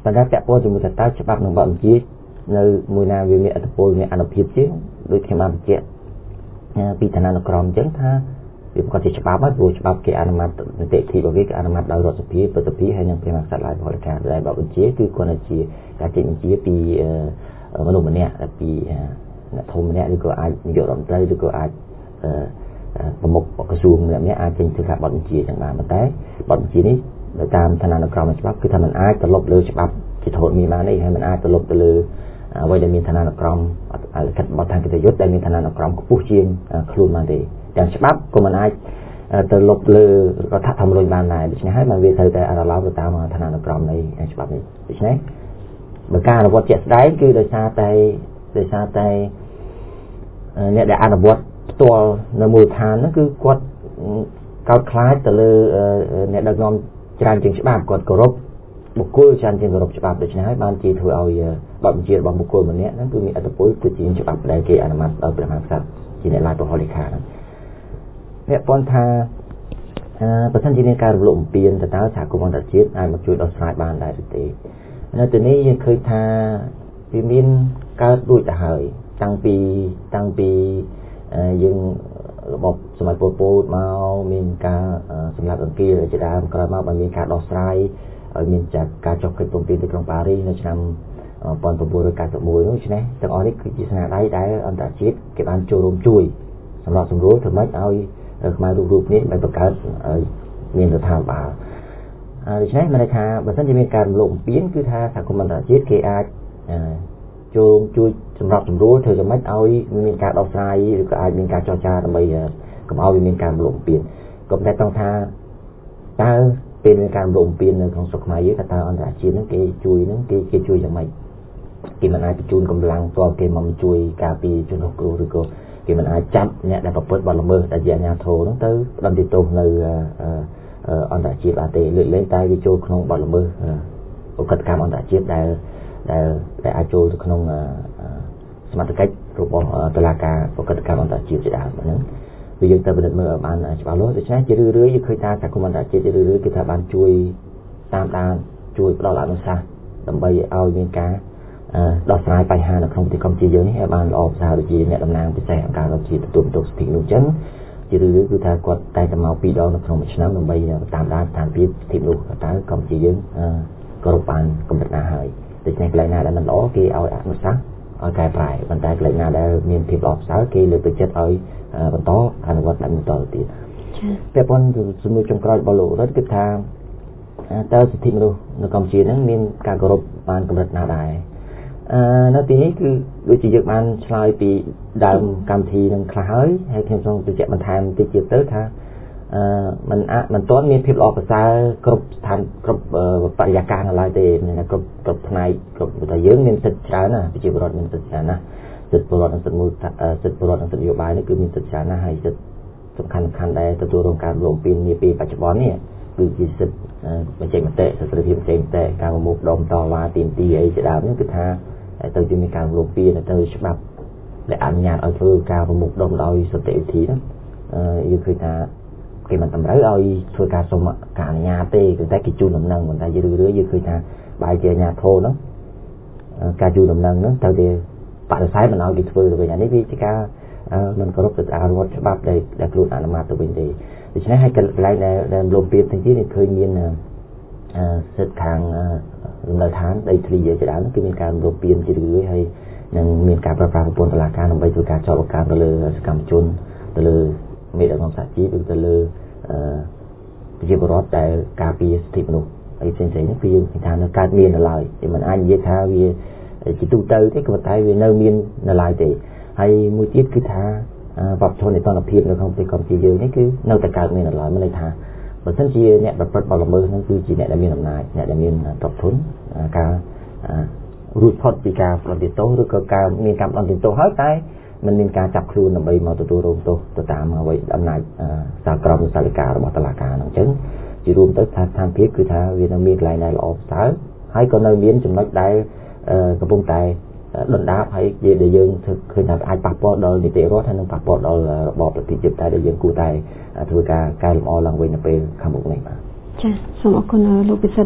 ប៉ុន្តែពាក់ព័ន្ធជាមួយតើច្បាប់នឹងបទបញ្ជានៅមួយណាវាមានអត្ថប្រយោជន៍មានអនុភាពជាងដូចខ្ញុំបានបញ្ជាក់ពីឋានានុក្រមអញ្ចឹងថាវាប្រកាសជាច្បាប់ហើយព្រោះច្បាប់គេអនុម័តនីតិវិធីរបស់គេគឺអនុម័តដោយរដ្ឋសភាប្រតិភិហើយនិងព្រះមហាក្សត្រឡាយបរិការដែលបទបញ្ជាគឺគ្រាន់តែជាការចេញបញ្ជាពីមនុស្សម្នាក់ពីអ្នកធំម្នាក់ឬក៏អាចនាយករដ្ឋមន្ត្រីឬក៏អាចប្រមុខក្រសួងម្នាក់អាចចេញធ្វើការបទបញ្ជាចឹងបានប៉ុន្តែបទបញ្ជានេះតាមឋានានុក្រមច្បាប់គឺថាมันអាចត្រឡប់លើច្បាប់ជាធរមានបាននេះហើយมันអាចត្រឡប់ទៅលើអ្វីដែលមានឋានានុក្រមលិខិតបទដ្ឋានកិត្តិយសដែលមានឋានានុក្រមខ្ពស់ជាងខ្លួនបានទេទាំងច្បាប់ក៏มันអាចទៅលុបលើរដ្ឋធម្មនុញ្ញបានដែរដូច្នេះហើយมันវាត្រូវតែអនុលោមទៅតាមឋានានុក្រមនៃច្បាប់នេះដូច្នេះបើការអនុវត្តជាក់ស្ដែងគឺដោយសារតែអ្នកដែលអនុវត្តផ្ទាល់នៅមូលដ្ឋានហ្នឹងគឺគាត់កោតខ្លាចទៅលើអ្នកដឹកនាំច្រើនជាងច្បាប់គាត់គោរពបុគ្គលច្រើនជាងគោរពច្បាប់ដូច្នេះហើយបានជាធ្វើឲ្យបទបញ្ជារបស់បុគ្គលម្នាក់ហ្នឹងគឺមានឥទ្ធិពលទៅជាងច្បាប់ដែលគេអនុម័តដោយព្រះមហាក្សត្រជាអ្នកឡាយពហុលេខាហ្នឹងអ្នកប៉ុន្តែប្រសិនជាមានការរំលោភបំពានទៅតើសហគមន៍អន្តរជាតិអាចមកជួយដោះស្រាយបានដែរឬទេនៅទីនេះយើងឃើញថាវាមានកើតរួចទៅហើយតាំងពីយើងរបបសម័យប៉ុលពតមកមានការសម្លាប់អង្គារជាដើមក្រោយមកបានមានការដោះស្រាយឲ្យមានការចុះកិច្ចព្រមព្រៀងទីក្រុងប៉ារីសនៅឆ្នាំ1991នោះឆ្នាំទាំងអស់នេះគឺជាស្នាដៃដែលអន្តរជាតិគេបានចូលរួមជួយសម្រាប់សម្រួលធ្វើម៉េចឲ្យខ្មែររូបនេះបានបង្កើតមានរដ្ឋាភិបាលដូច្នេះមានន័យថាបើសិនជាមានការរំលោភបំពានគឺថាសហគមន៍អន្តរជាតិគេអាចចូលជួយសម្រាប់សម្រួលធ្វើយ៉ាងម៉េចឲ្យមានការដោះស្រាយឬក៏អាចមានការចរចាដើម្បីកុំឲ្យវាមានការរំលោភបំពានក៏តែต้องថាតើពេលមានការរំលោភបំពាននៅក្នុងស្រុកខ្មែរយើងថាតើអន្តរជាតិហ្នឹងគេជួយហ្នឹងគេជួយយ៉ាងម៉េចគេមិនអាចបញ្ជូនកម្លាំងផ្ទាល់គេមកជួយការពារជនរងគ្រោះឬក៏គេមិនអាចចាប់អ្នកដែលប្រព្រឹត្តបទល្មើសដែលជាអាជ្ញាធរហ្នឹងទៅផ្ដន្ទាទោសនៅអន្តរជាតិបានទេលើកលែងតែវាចូលក្នុងបទល្មើសឧក្រិដ្ឋកម្មអន្តរជាតិដែលអាចចូលទៅក្នុងសមត្ថកិច្ចរបស់តុលាការឧក្រិដ្ឋកម្មអន្តរជាតិជាដើមហ្នឹងវាយើងទៅពិនិត្យមើលឲ្យបានច្បាស់លាស់ដូច្នេះជារឿយៗយើងឃើញថាសហគមន៍អន្តរជាតិជារឿយៗគេថាបានជួយតាមដានជួយផ្ដល់អនុសាសន៍ដើម្បីឲ្យមានការដោះស្រាយបញ្ហានៅក្នុងប្រទេសកម្ពុជាយើងនេះឲ្យបានល្អប្រសើរដូចជាអ្នកតំណាងពិសេសអង្គការរដ្ឋជាតិទទួលបន្ទុកសិទ្ធិមនុស្សចឹងជារឿយៗគឺថាគាត់តែតែមក2ដងនៅក្នុងមួយឆ្នាំដើម្បីតាមដានស្ថានភាពសិទ្ធិមនុស្សតើកម្ពុជាយើងគោរពបានកម្រិតណាហើយដូច្នេះកន្លែងណាដែលមិនល្អគេឲ្យអនុសាសន៍ឲ្យកែប្រែប៉ុន្តែកន្លែងណាដែលមានភាពល្អប្រសើរគេលើកទឹកចិត្តឲ្យបន្តអនុវត្តបន្តទៅទៀតតែប៉ុន្តែជំនួយចុងក្រោយរបស់លោករដ្ឋគឺថាតើសិទ្ធិមនុស្សនៅកម្ពុជាហ្នឹងមានការគោរពបានកម្រិតណាដែរនៅទីនេះគឺដូចជាយើងបានឆ្លើយពីដើមកម្មវិធីនឹងខ្លះហើយខ្ញុំចង់បញ្ជាក់បន្ថែមតិចទៀតទៅថាមិនទាន់មានភាពល្អប្រសើរគ្រប់ស្ថានគ្រប់បរិយាកាសនៅឡើយទេមានគ្រប់ផ្នែកគ្រប់តែយើងមានសិទ្ធិច្រើនណាប្រជាពលរដ្ឋមានសិទ្ធិច្រើនណាសិទ្ធិពលរដ្ឋនិងសិទ្ធិមួយសិទ្ធិពលរដ្ឋនិងសិទ្ធិនយោបាយនេះគឺមានសិទ្ធិច្រើនណាស់ហើយសិទ្ធិសំខាន់ដែលទទួលរងការរំលោភបំពាននាពេលបច្ចុប្បន្ននេះគឺជាសិទ្ធិបញ្ចេញមតិសិទ្ធិសេរីភាពបញ្ចេញមតិការប្រមូលផ្ដុំតវ៉ាទាមទារអីជាដើមនេះគឺថាទៅជាមានការរំលោភបំពានទៅច្បាប់ដែលអនុញ្ញាតឲ្យធ្វើការប្រមូលផ្ដុំដោយសន្តិវិធីហ្នឹងយើងឃើញថាគេមិនតម្រូវឲ្យធ្វើការសុំការអនុញ្ញាតទេគឺតែគេជូនដំណឹងប៉ុន្តែរឿយៗយើងឃើញថាបែរជាអាជ្ញាធរហ្នឹងការជូនដំណឹងហ្នឹងទៅតែបដិសេធមិនឲ្យគេធ្វើទៅវិញអានេះវាជាការមិនគោរពទៅតាមច្បាប់ដែលខ្លួនអនុម័តទៅវិញទេដូច្នេះហើយកន្លែងដែលរំលោភបំពានទាំងទៀតឃើញមានសិទ្ធិខាងលំនៅឋានដីធ្លីជាដើមគឺមានការរំលោភបំពានជារឿយៗហើយនឹងមានការប្រើប្រាស់ប្រព័ន្ធតុលាការដើម្បីធ្វើការចោទប្រកាន់ទៅលើសកម្មជនទៅលើមេដឹកនាំសហជីពឬទៅលើប្រជាពលរដ្ឋដែលការពារសិទ្ធិមនុស្សហើយផ្សេងៗនេះគឺយើងឃើញថានៅកើតមាននៅឡើយវាមិនអាចនិយាយថាវាជាទូទៅទេក៏ប៉ុន្តែវានៅមាននៅឡើយទេហើយមួយទៀតគឺថាវប្បធម៌នៃតនភាពនៅក្នុងប្រទេសកម្ពុជាយើងនេះគឺនៅតែកើតមាននៅឡើយមានន័យថាបើសិនជាអ្នកប្រព្រឹត្តបទល្មើសហ្នឹងគឺជាអ្នកដែលមានអំណាចអ្នកដែលមានទ្រព្យធនការរួចផុតពីការបន្ទាទោសឬក៏ការមានការបន្ទាទោសហើយតែมันមានការចាប់ខ្លួនដើម្បីមកទទួលរងទោសទៅតាមអ្វីអំណាចសាលក្រមសាលិការបស់តុលាការហ្នឹងអញ្ចឹងជារួមទៅថាស្ថានភាពគឺថាវានៅមានកន្លែងដែលល្អប្រសើរហើយក៏នៅមានចំណុចដែលកំពុងតែដុនដាបហើយដែលយើងឃើញថាអាចប៉ះពាល់ដល់នីតិរដ្ឋហើយនិងប៉ះពាល់ដល់របបប្រជាធិបតេយ្យដែលយើងគួរតែធ្វើការកែលម្អឡើងវិញនៅពេលខាងមុខនេះបាទចា៎សូមអរគុណលោកពិសិដ្ឋ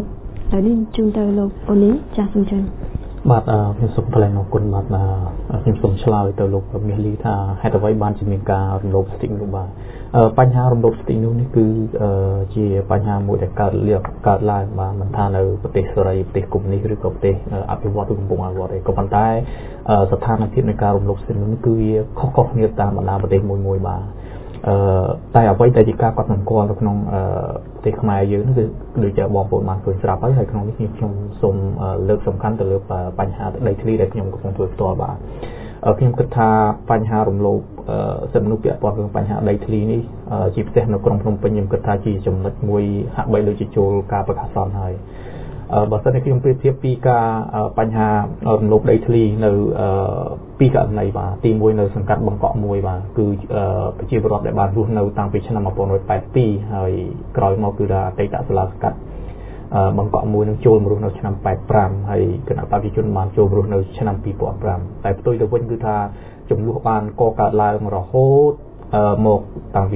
ឥឡូវនេះជូនទៅលោកអូនីចាស់សូមជឿបាទខ្ញុំសូមថ្លែងអរគុណបាទខ្ញុំសូមឆ្លើយទៅលោកមាសលីថាហេតុអ្វីបានជាមានការរំលោភសិទ្ធិមនុស្សបាទបញ្ហារំលោភសិទ្ធិមនុស្សនេះគឺជាបញ្ហាមួយដែលកើតឡើងបាទមិនថានៅប្រទេសសេរីប្រទេសកុម្មុយនីសឬក៏ប្រទេសអភិវឌ្ឍឬកំពុងអភិវឌ្ឍទេក៏ប៉ុន្តែស្ថានភាពនៃការរំលោភសិទ្ធិមនុស្សគឺវាខុសៗគ្នាតាមបណ្ដាប្រទេសមួយបាទតែអ្វីដែលជាការកត់សម្គាល់នៅក្នុងប្រទេសខ្មែរយើងគឺដូចជាបងប្អូនបានឃើញស្រាប់ហើយក្នុងនេះខ្ញុំសូមលើកសំខាន់ទៅលើបញ្ហាដីធ្លីដែលខ្ញុំកំពុងធ្វើផ្ទាល់បាទខ្ញុំគិតថាបញ្ហារំលោភសិទ្ធិមនុស្សពាក់ព័ន្ធនឹងបញ្ហាដីធ្លីនេះជាពិសេសនៅក្រុងភ្នំពេញខ្ញុំគិតថាជាចំណុចមួយហាក់បីដូចជាចូលការប្រកាសសន្និហើយបើសិនជាខ្ញុំប្រៀបធៀបពីការបញ្ហារំលោភដីធ្លីនៅពីករណីបាទទី1នៅសង្កាត់បង្កក់មួយបាទគឺប្រជាពលរដ្ឋដែលបានរស់នៅតាំងពីឆ្នាំ1982ហើយក្រោយមកគឺថាអតីតសាលាសង្កាត់បង្កក់មួយនឹងចូលមករស់នៅឆ្នាំ85ហើយគណៈបព្វជិជនបានចូលមករស់នៅឆ្នាំ2005តែផ្ទុយទៅវិញគឺថាចំនួនបានកកើតឡើងរហូតមកតាំងពី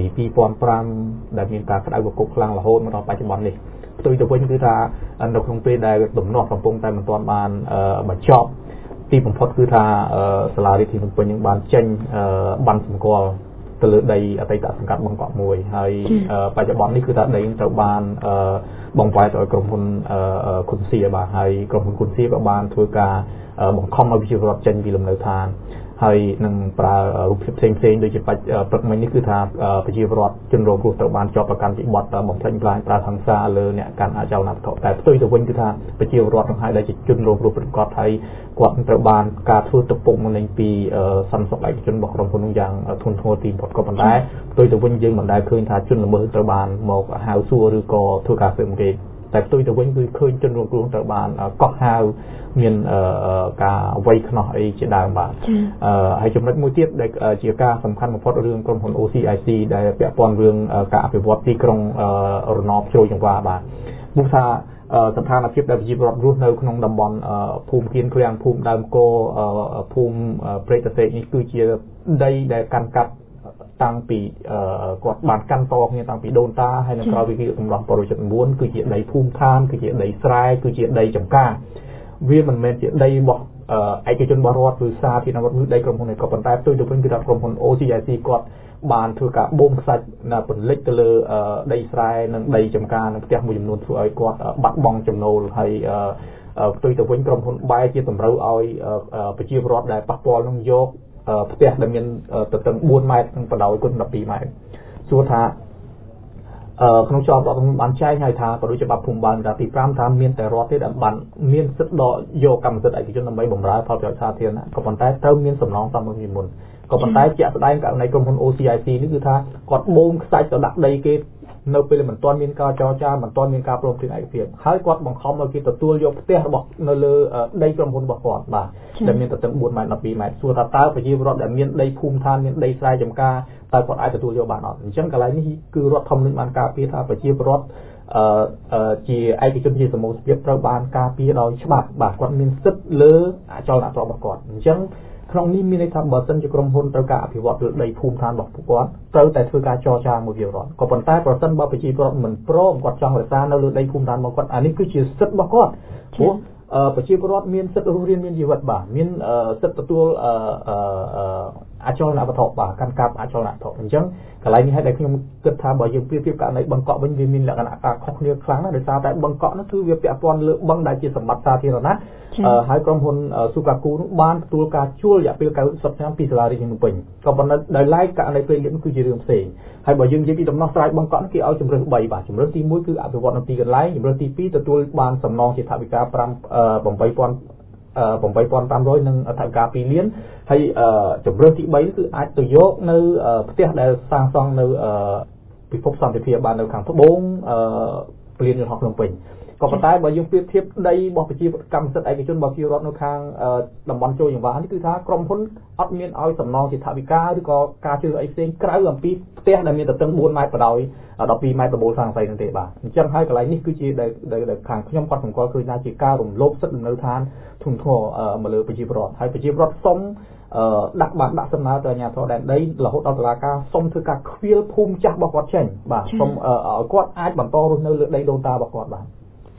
2005ដែលមានការក្តៅកគុកខ្លាំងរហូតមកដល់បច្ចុប្បន្ននេះផ្ទុយទៅវិញគឺថានៅក្នុងពេលដែលដំណោះកំពុងតែមិនទាន់បានបញ្ចប់ទីបំផុតគឺថាសាលារាជធានីភ្នំពេញនឹងបានចេញបានសម្គាល់ទៅលើដីអតីតសង្កាត់បង្កក់មួយហើយបច្ចុប្បន្ននេះគឺថាដីត្រូវបានបង្វែរទៅឲ្យក្រុមហ៊ុនគុនសៀបាទហើយក្រុមហ៊ុនគុនសៀក៏បានធ្វើការបង្ខំឲ្យប្រជាពលរដ្ឋចេញពីលំនៅឋានហើយនឹងប្រើរូបភាពផ្សេងៗដូចជាព្រឹកមិញនេះគឺថាប្រជាពលរដ្ឋជនរងគ្រោះត្រូវបានជាប់ប្រកាន់ពីបទបំផ្លិចបំផ្លាញប្រើហិង្សាលើអ្នកកាន់អចលនវត្ថុតែផ្ទុយទៅវិញគឺថាប្រជាពលរដ្ឋទាំងហើយដែលជាជនរងគ្រោះប្រកបហើយគាត់ត្រូវបានការធ្វើទុកបុកម្នេញពីសន្តិសុខឯកជនរបស់ក្រុមហ៊ុននោះយ៉ាងធ្ងន់ធ្ងរទីបំផុតក៏ប៉ុន្តែផ្ទុយទៅវិញយើងមិនដែលឃើញថាជនល្មើសត្រូវបានមកហៅសួរឬក៏ធ្វើការស៊ើបអង្កេតតែផ្ទុយទៅវិញគឺឃើញជនរងគ្រោះត្រូវបានកោះហៅមានការវាយខ្នោះអីជាដើមបាទហើយចំណុចមួយទៀតដែលជាការសំខាន់បំផុតរឿងក្រុមហ៊ុន OCIC ដែលពាក់ព័ន្ធរឿងការអភិវឌ្ឍទីក្រុងរណបជ្រោយចង្វាបាទនោះថាស្ថានភាពដែលប្រជាពលរដ្ឋរស់នៅក្នុងតំបន់ភូមិគៀនឃ្លាំងភូមិដើមគោភូមិព្រែកតសេកនេះគឺជាដីដែលកាន់កាប់តាំងពីគាត់បានកាន់តគ្នាតាំងពីដូនតាហើយនៅក្រោយវិធានសម្រាប់បរិយា9គឺជាដីភូមិឋានគឺជាដីស្រែគឺជាដីចម្ការវាមិនមែនជាដីរបស់ឯកជនរបស់រដ្ឋឬសាធារណរដ្ឋឬដីក្រុមហ៊ុនឯក៏ប៉ុន្តែផ្ទុយទៅវិញគឺថាក្រុមហ៊ុន OCIC គាត់បានធ្វើការបូមខ្សាច់ពន្លិចទៅលើដីស្រែនិងដីចម្ការនិងផ្ទះមួយចំនួនធ្វើឲ្យគាត់បាត់បង់ចំណូលហើយផ្ទុយទៅវិញក្រុមហ៊ុនបែរជាតម្រូវឲ្យប្រជាពលរដ្ឋដែលប៉ះពាល់នឹងយកផ្ទះដែលមានទទឹង4ម៉ែត្រនិងបណ្ដោយគុណ12ម៉ែត្រសួរថាក្នុងច្បាប់រដ្ឋធម្មនុញ្ញបានចែងឲ្យថាក៏ដូចជាច្បាប់ភូមិបាលមាត្រាទី5ថាមានតែរដ្ឋទេដែលបានមានសិទ្ធិដកយកកម្មសិទ្ធិឯកជនដើម្បីបម្រើផលប្រយោជន៍សាធារណៈក៏ប៉ុន្តែត្រូវមានសំណងសមមុនក៏ប៉ុន្តែជាក់ស្ដែងករណីក្រុមហ៊ុន OCIC នេះគឺថាគាត់បូមខ្សាច់ទៅដាក់ដីគេនៅពេលមិនទាន់មានការចរចាមិនទាន់មានការព្រមព្រៀងឯកភាពហើយគាត់បង្ខំឲ្យគេទទួលយកផ្ទះរបស់នៅលើដីក្រុមហ៊ុនរបស់គាត់បាទដែលមានទទឹង4ម៉ែត្រ12ម៉ែត្រសួរថាតើប្រជាពលរដ្ឋដែលមានដីភូមិឋានមានដីស្រែចម្ការតើគាត់អាចទទួលយកបានអត់អញ្ចឹងកន្លែងនេះគឺរដ្ឋធម្មនុញ្ញបានការពារថាប្រជាពលរដ្ឋជាឯកជនជាសមូហភាពត្រូវបានការពារដោយច្បាប់បាទគាត់មានសិទ្ធិលើអចលនវត្ថុរបស់គាត់អញ្ចឹងក្នុងនេះមានន័យថាបើសិនជាក្រុមហ៊ុនត្រូវការអភិវឌ្ឍលើដីភូមិឋានរបស់ពួកគាត់ត្រូវតែធ្វើការចរចាមួយវារដ្ឋក៏ប៉ុន្តែប្រសិនបើប្រជាពលរដ្ឋមិនព្រមគាត់ចង់រក្សានៅលើដីភូមិឋានរបស់គាត់អានេះគឺជាសិទ្ធិរបស់គាត់ព្រោះប្រជាពលរដ្ឋមានសិទ្ធិរស់រានមានជីវិតបាទមានសិទ្ធិទទួលអចលនវត្ថុបាទកាន់កាប់អចលនវត្ថុអញ្ចឹងកន្លែងនេះហើយដែលខ្ញុំគិតថាបើយើងប្រៀបធៀបករណីបង្កក់វិញវាមានលក្ខណៈការខុសគ្នាខ្លាំងណាស់ដោយសារតែបង្កក់នោះគឺវាពាក់ព័ន្ធលើបឹងដែលជាសម្បត្តិសាធារណៈហើយក្រុមហ៊ុនស៊ូកាគូនោះបានទទួលការជួលរយៈពេល90ឆ្នាំពីសាលារាជធានីភ្នំពេញក៏ប៉ុន្តែដោយឡែកករណីព្រៃលិចនោះគឺជារឿងផ្សេងហើយបើយើងនិយាយពីដំណោះស្រាយបង្កក់នោះគេឲ្យជំរើស3បាទជំរើសទី1គឺអភិវឌ្ឍនៅទីកន្លែងជំរើសទី2ទទួលបានសំណងជាថវិកា8500និងថវិកា2លានហើយជំរើសទី3គឺអាចទៅយកនៅផ្ទះដែលសាងសង់នៅពិភពសន្តិភាពបាននៅខាងត្បូងពលានយន្តហោះភ្នំពេញក៏ប៉ុន្តែបើយើងប្រៀបធៀបដីរបស់ប្រជាកម្មសិទ្ធិឯកជនរបស់ប្រជារដ្ឋនៅខាងតំបន់ចូលចង្វានេះគឺថាក្រុមហ៊ុនអត់មានឲ្យសំណងជាថវិកាឬក៏ការជឿអីផ្សេងក្រៅអំពីផ្ទះដែលមានទទឹង4ម៉ែត្របណ្ដោយ12ម៉ែត្រដំបូលសង្ស័យនឹងទេបាទអញ្ចឹងហើយកន្លែងនេះគឺជាដែលខាងខ្ញុំគាត់សម្គាល់ឃើញថាជាការរំលោភសិទ្ធិលំនៅឋានធ្ងន់ធ្ងរមកលើប្រជាពលរដ្ឋហើយប្រជាពលរដ្ឋសុំដាក់សំណើទៅអាជ្ញាធរដែនដីរហូតដល់តុលាការសុំធ្វើការឃ្វាលភូមិចាស់របស់គាត់ចេញបាទសុំឲ្យគាត់អាចបន្តរស់នៅលើដីដូនតារបស់គាត់បាទចា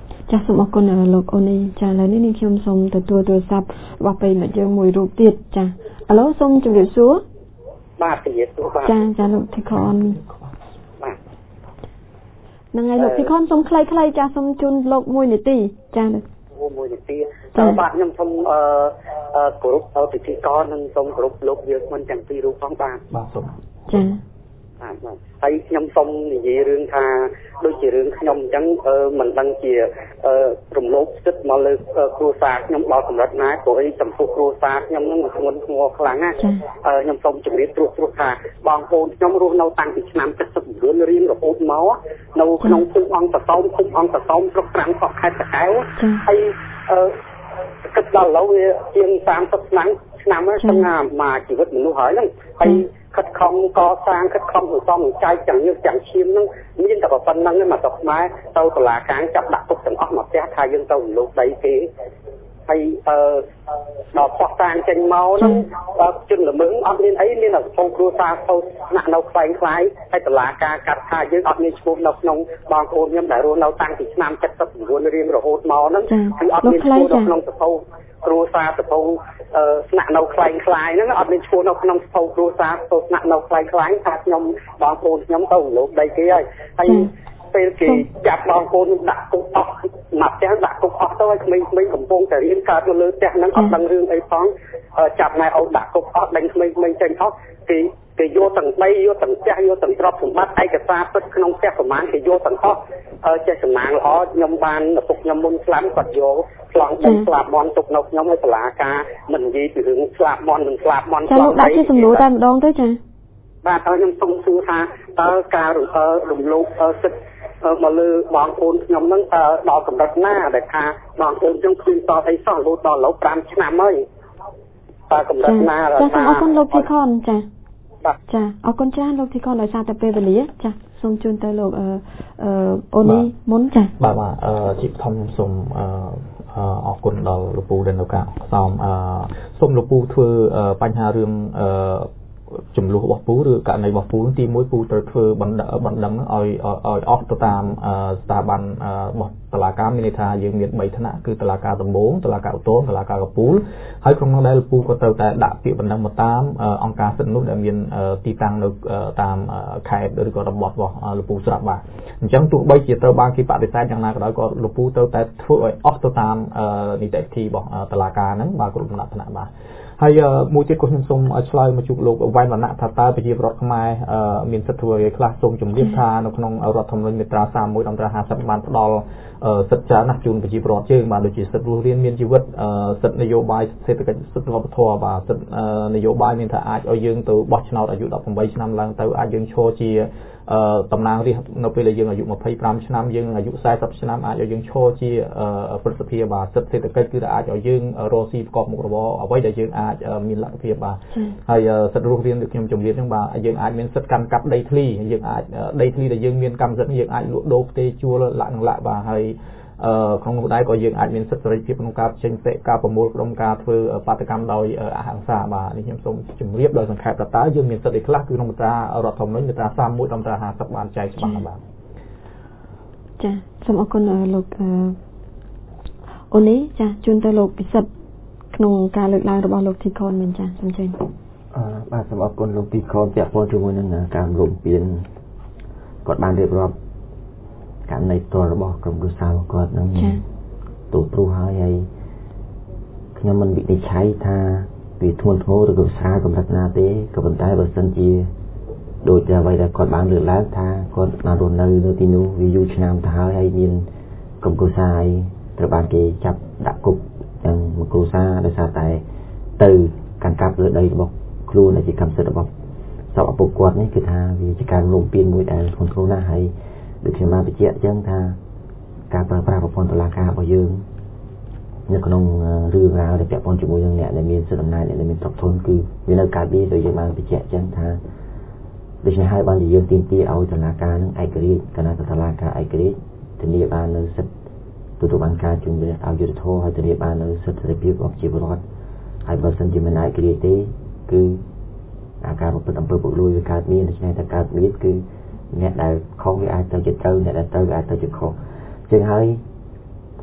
ចាសូមអរគុណលោកអូនីចាឥឡូវនេះខ្ញុំសូមទទួលទូរស័ព្ទរបស់ពេលមកយើងមួយរូបទៀតចាឥឡូវសូមជម្រាបសួរបាទជម្រាបសួរបាទចាលោកធីខនបាទហ្នឹងហើយលោកធីខនសូមខ្លីៗចាសូមជូនលោក1នាទីចា1 នាទីបាទខ្ញុំសូមគោរពទៅពិធីករនិងសូមគោរពលោកយើងមិនទាំងពីររូបផងបាទសូមចាបាទហើយខ្ញុំសូមនិយាយរឿងថាដូចជារឿងខ្ញុំអញ្ចឹងមិនដឹងជារំលោភសិទ្ធិមកលើគ្រួសារខ្ញុំដល់កម្រិតណាព្រោះអីចំពោះគ្រួសារខ្ញុំនឹងធ្ងន់ធ្ងរខ្លាំងណាខ្ញុំសូមជម្រាបត្រួសថាបងប្អូនខ្ញុំរស់នៅតាំងពីឆ្នាំ79រៀងរហូតមកនៅក្នុងភូមិអង្គតសោមភូមិអង្គតសោមស្រុកប្រាំងខេត្តតាកែវហើយគិតដល់ឥឡូវវាជាង30ឆ្នាំហើយស្ងាមកជីវិតមនុស្សហើយហ្នឹងហើយខិតខំកសាងខិតខំសន្សំចែកទាំងញើសទាំងឈាមហ្នឹងមានតែប៉ុណ្្នឹងឯងមកទៅខ្មែរទៅតុលាការចាប់ដាក់ទុកទាំងអស់មកផ្ទះថាយើងទៅរំលោភដីគេហើយដល់ផ្ោះតាងចេញមកហ្នឹងជនល្មើសអត់មានអីមានតែក្នុងគ្រួសារទៅស្នាក់នៅខ្លែងខ្លាយហើយតុលាការកាត់ថាយើងអត់មានឈ្មោះនៅក្នុងបងប្អូនខ្ញុំដែលរស់នៅតាំងពីឆ្នាំ79រៀងរហូតមកហ្នឹងគឺអត់មានឈ្មោះនៅក្នុងសភៅគ្រួសារសភៅស្នាក់នៅខ្លែងខ្លាយហ្នឹងអត់មានឈ្មោះនៅក្នុងសភៅគ្រួសារទៅស្នាក់នៅខ្លែងខ្លាយថាខ្ញុំបងប្អូនខ្ញុំទៅរំលោភដីគេហើយពេលគេចាប់បងប្អូនដាក់គុកអស់មកផ្ទះដាក់គុកអស់ទៅឲ្យក្មេងៗកំពុងតែរៀនកើតទៅលើផ្ទះហ្នឹងអត់ដឹងរឿងអីផងចាប់ម៉ែអូនដាក់គុកអស់ដេញក្មេងៗចេញអស់គេយកទាំងដីយកទាំងផ្ទះយកទាំងទ្រព្យសម្បត្តិឯកសារពិតក្នុងផ្ទះប្រមាណគេយកទាំងអស់ចេះសំណាងល្អខ្ញុំបានឪពុកខ្ញុំមុនស្លាប់គាត់យកឆ្លងដីស្លាប់មន់ទុកនៅខ្ញុំឲ្យសាលាការមិននិយាយពីរឿងស្លាប់មន់មិនស្លាប់មន់ចាលោកដាក់ជាសំណួរតែម្ដងទៅចាបាទហើយខ្ញុំសូមសួរថាតើការរំលោភសិទ្ធិមកលើបងប្អូនខ្ញុំហ្នឹងតើដល់កម្រិតណាដែលថាបងប្អូនខ្ញុំគ្មានតអីសោះរហូតដល់ឥឡូវ5ឆ្នាំហើយតើកម្រិតណាចាសូមអរគុណលោកធីខនចាចាអរគុណច្រើនលោកធីខនដោយសារតែពេលវេលាចាសូមជូនទៅលោកអូនីមុនចាបាទជីធំសូមអរគុណដល់លោកពូដែលនៅការសូមលោកពូធ្វើបញ្ហារឿងចំនួនរបស់ពូឬករណីរបស់ពូទី1ពូត្រូវធ្វើបណ្ដឹងឲ្យអស់ទៅតាមស្ថាប័នរបស់តុលាការមានន័យថាយើងមាន3ថ្នាក់គឺតុលាការដំបូងតុលាការឧទ្ធរតុលាការកំពូលហើយក្នុងនោះដែលពូក៏ត្រូវតែដាក់ពាក្យបណ្ដឹងមកតាមអង្គការសិទ្ធិមនុស្សដែលមានទីតាំងនៅតាមខេត្តឬក៏តំបន់របស់លោកពូស្រាប់បាទអញ្ចឹងទោះបីជាត្រូវបានគេបដិសេធយ៉ាងណាក៏ដោយក៏លោកពូត្រូវតែធ្វើឲ្យអស់ទៅតាមនីតិវិធីរបស់តុលាការហ្នឹងបាទគ្រប់ដំណាក់ថ្នាក់បាទហើយមួយទៀតក៏ខ្ញុំសូមឆ្លើយមកជួបលោកវ៉ៃវណ្ណៈថាតើប្រជាពលរដ្ឋខ្មែរមានសិទ្ធិធ្វើអ្វីខ្លះសូមជម្រាបថានៅក្នុងរដ្ឋធម្មនុញ្ញមាត្រា31ដល់50បានផ្ដល់សិទ្ធិច្រើនណាស់ជូនប្រជាពលរដ្ឋយើងបាទដូចជាសិទ្ធិរស់រានមានជីវិតសិទ្ធិនយោបាយសេដ្ឋកិច្ចសិទ្ធិវប្បធម៌បាទសិទ្ធិនយោបាយមានថាអាចឲ្យយើងទៅបោះឆ្នោតអាយុ18ឆ្នាំឡើងទៅអាចយើងឈរជាតំណាងរាស្ត្រនៅពេលដែលយើងអាយុ25ឆ្នាំយើងអាយុ40ឆ្នាំអាចឲ្យយើងឈរជាប្រសិទ្ធភាពបាទសិទ្ធិសេដ្ឋកិច្ចគឺអាចឲ្យយើងរកស៊ីប្រកបមុខរបរអ្វីដែលយើងអាចមានលទ្ធភាពបាទហើយសិទ្ធិរស់រានដូចខ្ញុំជម្រាបហ្នឹងបាទយើងអាចមានសិទ្ធិកាន់កាប់ដីធ្លីយើងអាចដីធ្លីដែលយើងមានកម្មសិទ្ធិយើងអាចលក់ដូរផ្ទេរជួលលាក់នឹងលាក់បាទហើយក្នុងនោះដែរក៏យើងអាចមានសិទ្ធិសេរីភាពក្នុងការចេញមតិការប្រមូលផ្ដុំការធ្វើបាតកម្មដោយអហិង្សាបាទនេះខ្ញុំសូមជម្រាបដោយសង្ខេបតើយើងមានសិទ្ធិអីខ្លះគឺក្នុងមាត្រារដ្ឋធម្មនុញ្ញមាត្រា31ដល់មាត្រា50បានចែកច្បាស់បាទចាសូមអរគុណលោកអូនីចាជូនទៅលោកពិសិដ្ឋក្នុងការលើកឡើងរបស់លោកធីខនមែនចាសូមជើញបាទសូមអរគុណលោកធីខនពាក់ព័ន្ធជាមួយនឹងការរំពៀនគាត់បានរៀបរាប់ករណីផ្ទាល់របស់ក្រុមគ្រួសារគាត់នឹងទូព្រោះហើយខ្ញុំមិនវិនិច្ឆ័យថាវាធ្ងន់ធ្ងរឬក៏ស្រាលកម្រិតណាទេក៏ប៉ុន្តែបើសិនជាដូចតែអ្វីដែលគាត់បានលើកឡើងថាគាត់បានរស់នៅទីនោះវាយូរឆ្នាំទៅហើយមានក្រុមគ្រួសារត្រូវបានគេចាប់ដាក់គុកទាំងមួយគ្រួសារដោយសារតែទៅកាន់កាប់លើដីរបស់ខ្លួនដែលជាកម្មសិទ្ធិរបស់សពឪពុកគាត់នេះគឺថាវាជាការលំពៀនមួយដែលធ្ងន់ធ្ងរណាស់ហើយដូចខ្ញុំបានបញ្ជាក់អញ្ចឹងថាការប្រើប្រាស់ប្រព័ន្ធតុលាការរបស់យើងនៅក្នុងរឿងរ៉ាវដែលពាក់ព័ន្ធជាមួយនឹងអ្នកដែលមានសិទ្ធិអំណាចអ្នកដែលមានទ្រព្យធនគឺវានៅកើតវាដោយយើងបានបញ្ជាក់អញ្ចឹងថាដូច្នេះហើយបានជាយើងទាមទារឲ្យតុលាការនឹងឯករាជ្យគណៈតុលាការឯករាជ្យធានាបាននៅសិទ្ធិទទួលបានការជំនឿឲ្យយុត្តិធម៌ហើយធានាបាននៅសិទ្ធិសេរីភាពរបស់ប្រជាពលរដ្ឋហើយបើសិនជាមិនឯករាជ្យទេគឺការប្រព្រឹត្តអំពើពុករលួយវាកើតមានដូច្នេះតែកើតមានគឺអ្នកដែលខុសវាអាចទៅជាត្រូវអ្នកដែលត្រូវវាអាចទៅជាខុសជាងហើយ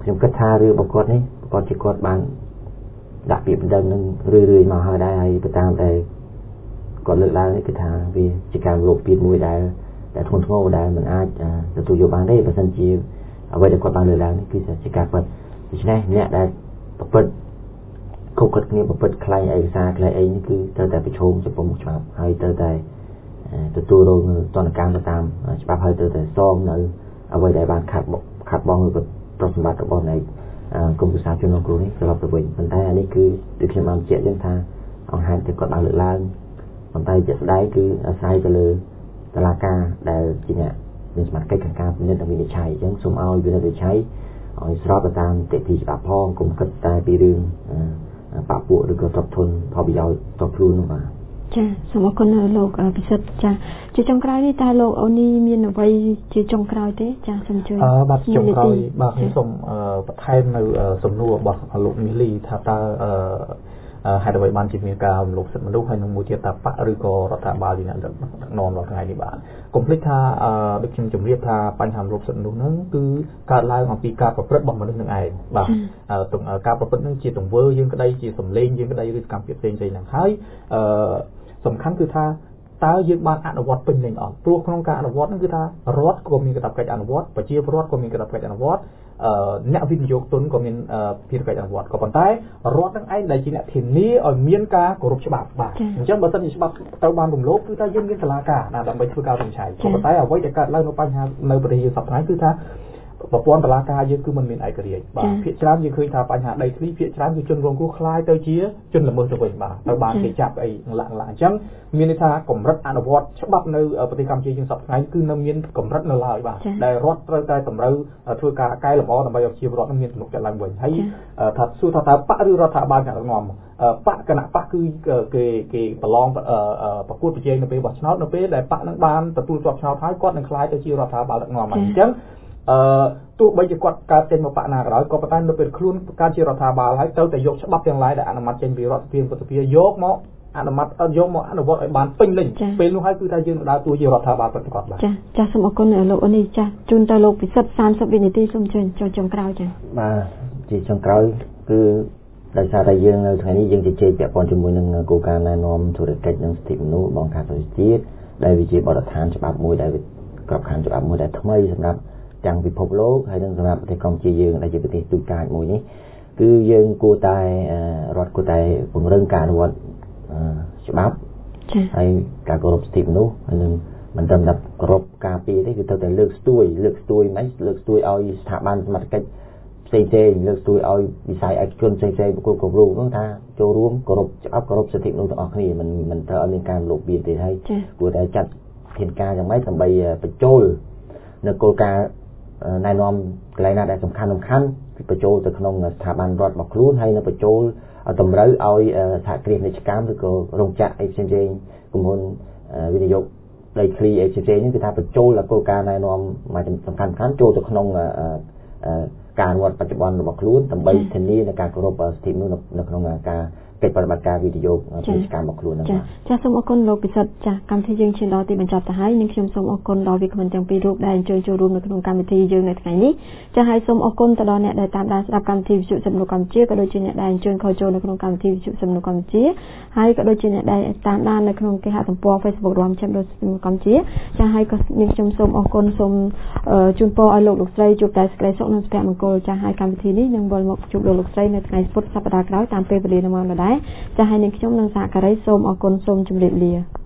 ខ្ញុំគិតថារឿងរបស់គាត់នេះគាត់ជាគាត់បានដាក់ពាក្យបណ្ដឹងនឹងរឿយៗមកហើយដែរហើយទៅតាមតែគាត់លើកឡើងនេះគឺថាវាជាការរំលោភពាក្យមួយដែលធ្ងន់ធ្ងរដែលមិនអាចទទួលយកបានទេបើមិនជាអ្វីដែលគាត់បានលើកឡើងនេះគឺជាការពិតដូច្នេះអ្នកដែលប្រព្រឹត្តខុសខិតគ្នាប្រព្រឹត្តខ្លែងឯកសារខ្លែងអីនេះគឺត្រូវតែប្រឈមចំពោះមុខច្បាប់ហើយត្រូវតែទទួលរងទណ្ឌកម្មទៅតាមច្បាប់ហើយត្រូវតែសងនៅអ្វីដែលបានខាត់បងឬក៏ប្រតិបត្តិរបស់នៃគុំភាសាជនរងគ្រោះនេះត្រឡប់ទៅវិញប៉ុន្តែអានេះគឺដូចខ្ញុំបានបញ្ជាក់យើងថាអង្គហេតុដែលគាត់បានលើកឡើងប៉ុន្តែជាក់ស្ដែងគឺអាស្រ័យទៅលើតុលាការដែលជាអ្នកមានសមត្ថកិច្ចក្នុងការពិនិត្យនិងវិនិច្ឆ័យអញ្ចឹងសូមឲ្យវិនិច្ឆ័យឲ្យស្របទៅតាមនីតិច្បាប់ផងកុំគិតតែពីរឿងបពុឬក៏ទ្រព្យធនផលប្រយោជន៍តខ្លួននោះបាទចាសូមអរគុណលោកពិសិដ្ឋចាជាចុងក្រោយនេះតើលោកអូនីមានអ្វីជាចុងក្រោយទេចាសូមជួយបាទចុងក្រោយបាទខ្ញុំសូមបន្ថែមនៅសំណួររបស់លោកមីលីថាតើហេតុអ្វីបានជាមានការរំលោភសិទ្ធិមនុស្សហើយនឹងមួយទៀតថាបកឬក៏រដ្ឋាភិបាលជាអ្នកដឹកនាំដល់ថ្ងៃនេះបាទកុំភ្លេចថាដូចខ្ញុំជម្រាបថាបញ្ហារំលោភសិទ្ធិមនុស្សហ្នឹងគឺកើតឡើងអំពីការប្រព្រឹត្តរបស់មនុស្សនឹងឯងបាទការប្រព្រឹត្តហ្នឹងជាទង្វើយើងក្តីជាសម្លេងយើងក្តីឬសកម្មភាពផ្សេងៗហ្នឹងហើយសំខាន់គឺថាតើយើងបានអនុវត្តពេញលេញអត់ព្រោះក្នុងការអនុវត្តហ្នឹងគឺថារដ្ឋក៏មានកាតព្វកិច្ចអនុវត្តប្រជាពលរដ្ឋក៏មានកាតព្វកិច្ចអនុវត្តអ្នកវិនិយោគទុនក៏មានភារកិច្ចអនុវត្តក៏ប៉ុន្តែរដ្ឋនឹងឯងដែលជាអ្នកធានាឲ្យមានការគោរពច្បាប់បាទអញ្ចឹងបើសិនជាច្បាប់ត្រូវបានរំលោភគឺថាយើងមានតុលាការណាដើម្បីធ្វើការវិនិច្ឆ័យក៏ប៉ុន្តែអ្វីដែលកើតឡើងនៅបញ្ហានៅប្រទេសយើងសប្តាហ៍គឺថាប្រព័ន្ធតុលាការយើងគឺមិនមានឯករាជ្យបាទភាគច្រើនយើងឃើញថាបញ្ហាដីធ្លីភាគច្រើនគឺជនរងគ្រោះខ្លាយទៅជាជនល្មើសទៅវិញបាទទៅបានគេចាប់អីឡាក់អញ្ចឹងមានន័យថាកម្រិតអនុវត្តច្បាប់នៅប្រទេសកម្ពុជាយើងសប្តាហ៍គឺនៅមានកម្រិតនៅឡើយបាទដែលរដ្ឋត្រូវតែតម្រូវធ្វើការកែលម្អដើម្បីឲ្យប្រជាពលរដ្ឋមានទំនុកចិត្តឡើងវិញហើយថាសួរថាតើបកឬរដ្ឋាភិបាលអ្នកដឹកនាំបកគណៈបកគឺគេប្រឡងប្រកួតប្រជែងនៅពេលបោះឆ្នោតនៅពេលដែលបកនឹងបានទទួលជាប់ឆ្នោតហើយគាត់នឹងក្លាយទៅជារដ្ឋាភិបាលដឹកនាំអញ្ចឹងទោះបីជាគាត់កើតចេញមកបកណាក៏ដោយក៏ប៉ុន្តែនៅពេលខ្លួនកើតជារដ្ឋាភិបាលហើយទៅតែយកច្បាប់ទាំងឡាយដែលអនុម័តចេញពីរដ្ឋសភាពុទ្ធសភាយកមកអនុម័តយកមកអនុវត្តឲ្យបានពេញលេញពេលនោះហើយគឺថាយើងដើរតួជារដ្ឋាភិបាលប្រតិបត្តិបាទចាសូមអរគុណលោកអូនីចាជូនទៅលោកពិសិដ្ឋ30វិនាទីសូមជួយចុងក្រោយចាបាទជាចុងក្រោយគឺដោយសារតែយើងនៅថ្ងៃនេះយើងជជែកពាក់ព័ន្ធជាមួយនឹងគោលការណ៍ណែនាំធុរកិច្ចនិងសិទ្ធិមនុស្សបង្កើតប្រជាជាតិដែលវាជាបទដ្ឋានច្បាប់មួយដែលក្របខ័ណ្ឌច្បាប់មួយដែលថ្មីសម្រាប់ទាំងពិភពលោកហើយនិងសម្រាប់ប្រទេសកម្ពុជាយើងដែលជាប្រទេសទូចតាចមួយនេះគឺយើងគួរតែរដ្ឋគួរតែពង្រឹងការអនុវត្តច្បាប់ហើយការគោរពសិទ្ធិមនុស្សហើយនឹងមិនត្រឹមតែគោរពការពារទេគឺត្រូវតែលើកស្ទួយឲ្យស្ថាប័នសមត្ថកិច្ចផ្សេងលើកស្ទួយឲ្យវិស័យឯកជនផ្សេងបុគ្គលគ្រប់រូបនោះថាចូលរួមគោរពច្បាប់គោរពសិទ្ធិមនុស្សទាំងអស់គ្នាមិនត្រូវឲ្យមានការរំលោភបៀនទេហើយគួរតែចាត់ធានការយ៉ាងម៉េចដើម្បីបញ្ចូលនៅគោលការណ៍ណែនាំកន្លែងណាដែលសំខាន់គឺបញ្ចូលទៅក្នុងស្ថាប័នរដ្ឋរបស់ខ្លួនហើយនៅបញ្ចូលតម្រូវឲ្យសហគ្រាសពាណិជ្ជកម្មឬក៏រោងចក្រអីផ្សេងក្រុមហ៊ុនវិនិយោគដីធ្លីអីផ្សេងនេះគឺថាបញ្ចូលគោលការណ៍ណែនាំមួយសំខាន់ចូលទៅក្នុងការអនុវត្តបច្ចុប្បន្នរបស់ខ្លួនដើម្បីធានានៅការគោរពសិទ្ធិមនុស្សនៅក្នុងការកិច្ចប្រតិបត្តិការវិនិយោគពាណិជ្ជកម្មរបស់ខ្លួនហ្នឹងចាសូមអរគុណលោកពិសិដ្ឋចាកម្មវិធីយើងឈានដល់ទីបញ្ចប់ទៅហើយនឹងខ្ញុំសូមអរគុណដល់វាគ្មិនទាំងពីររូបដែលអញ្ជើញចូលរួមនៅក្នុងកម្មវិធីយើងនៅថ្ងៃនេះចាហើយសូមអរគុណទៅដល់អ្នកដែលតាមដានស្ដាប់កម្មវិធីវិទ្យុសំណួរកម្ពុជាក៏ដូចជាអ្នកដែលអញ្ជើញខលចូលនៅក្នុងកម្មវិធីវិទ្យុសំណួរកម្ពុជាហើយក៏ដូចជាអ្នកដែលតាមដាននៅក្នុងគេហទំព័រ Facebook របស់ចាំដូចសំណួរកម្ពុជាចាហើយក៏នាងខ្ញុំសូមអរគុណសូមជូនពរឲ្យលោកស្រីជួបតែសេចក្តីសុខនិងសុភមង្គលចាហើយកម្មវិធីនេះនឹងវិលមកជួបលោកស្រីនៅថ្ងៃពុធសប្តាហ៍ក្រោយតាមពេលវេលានៅម៉ោងដដែលចាហើយនាងខ្ញុំនិងសហការីសូមអរគុណសូមជម្រាបលា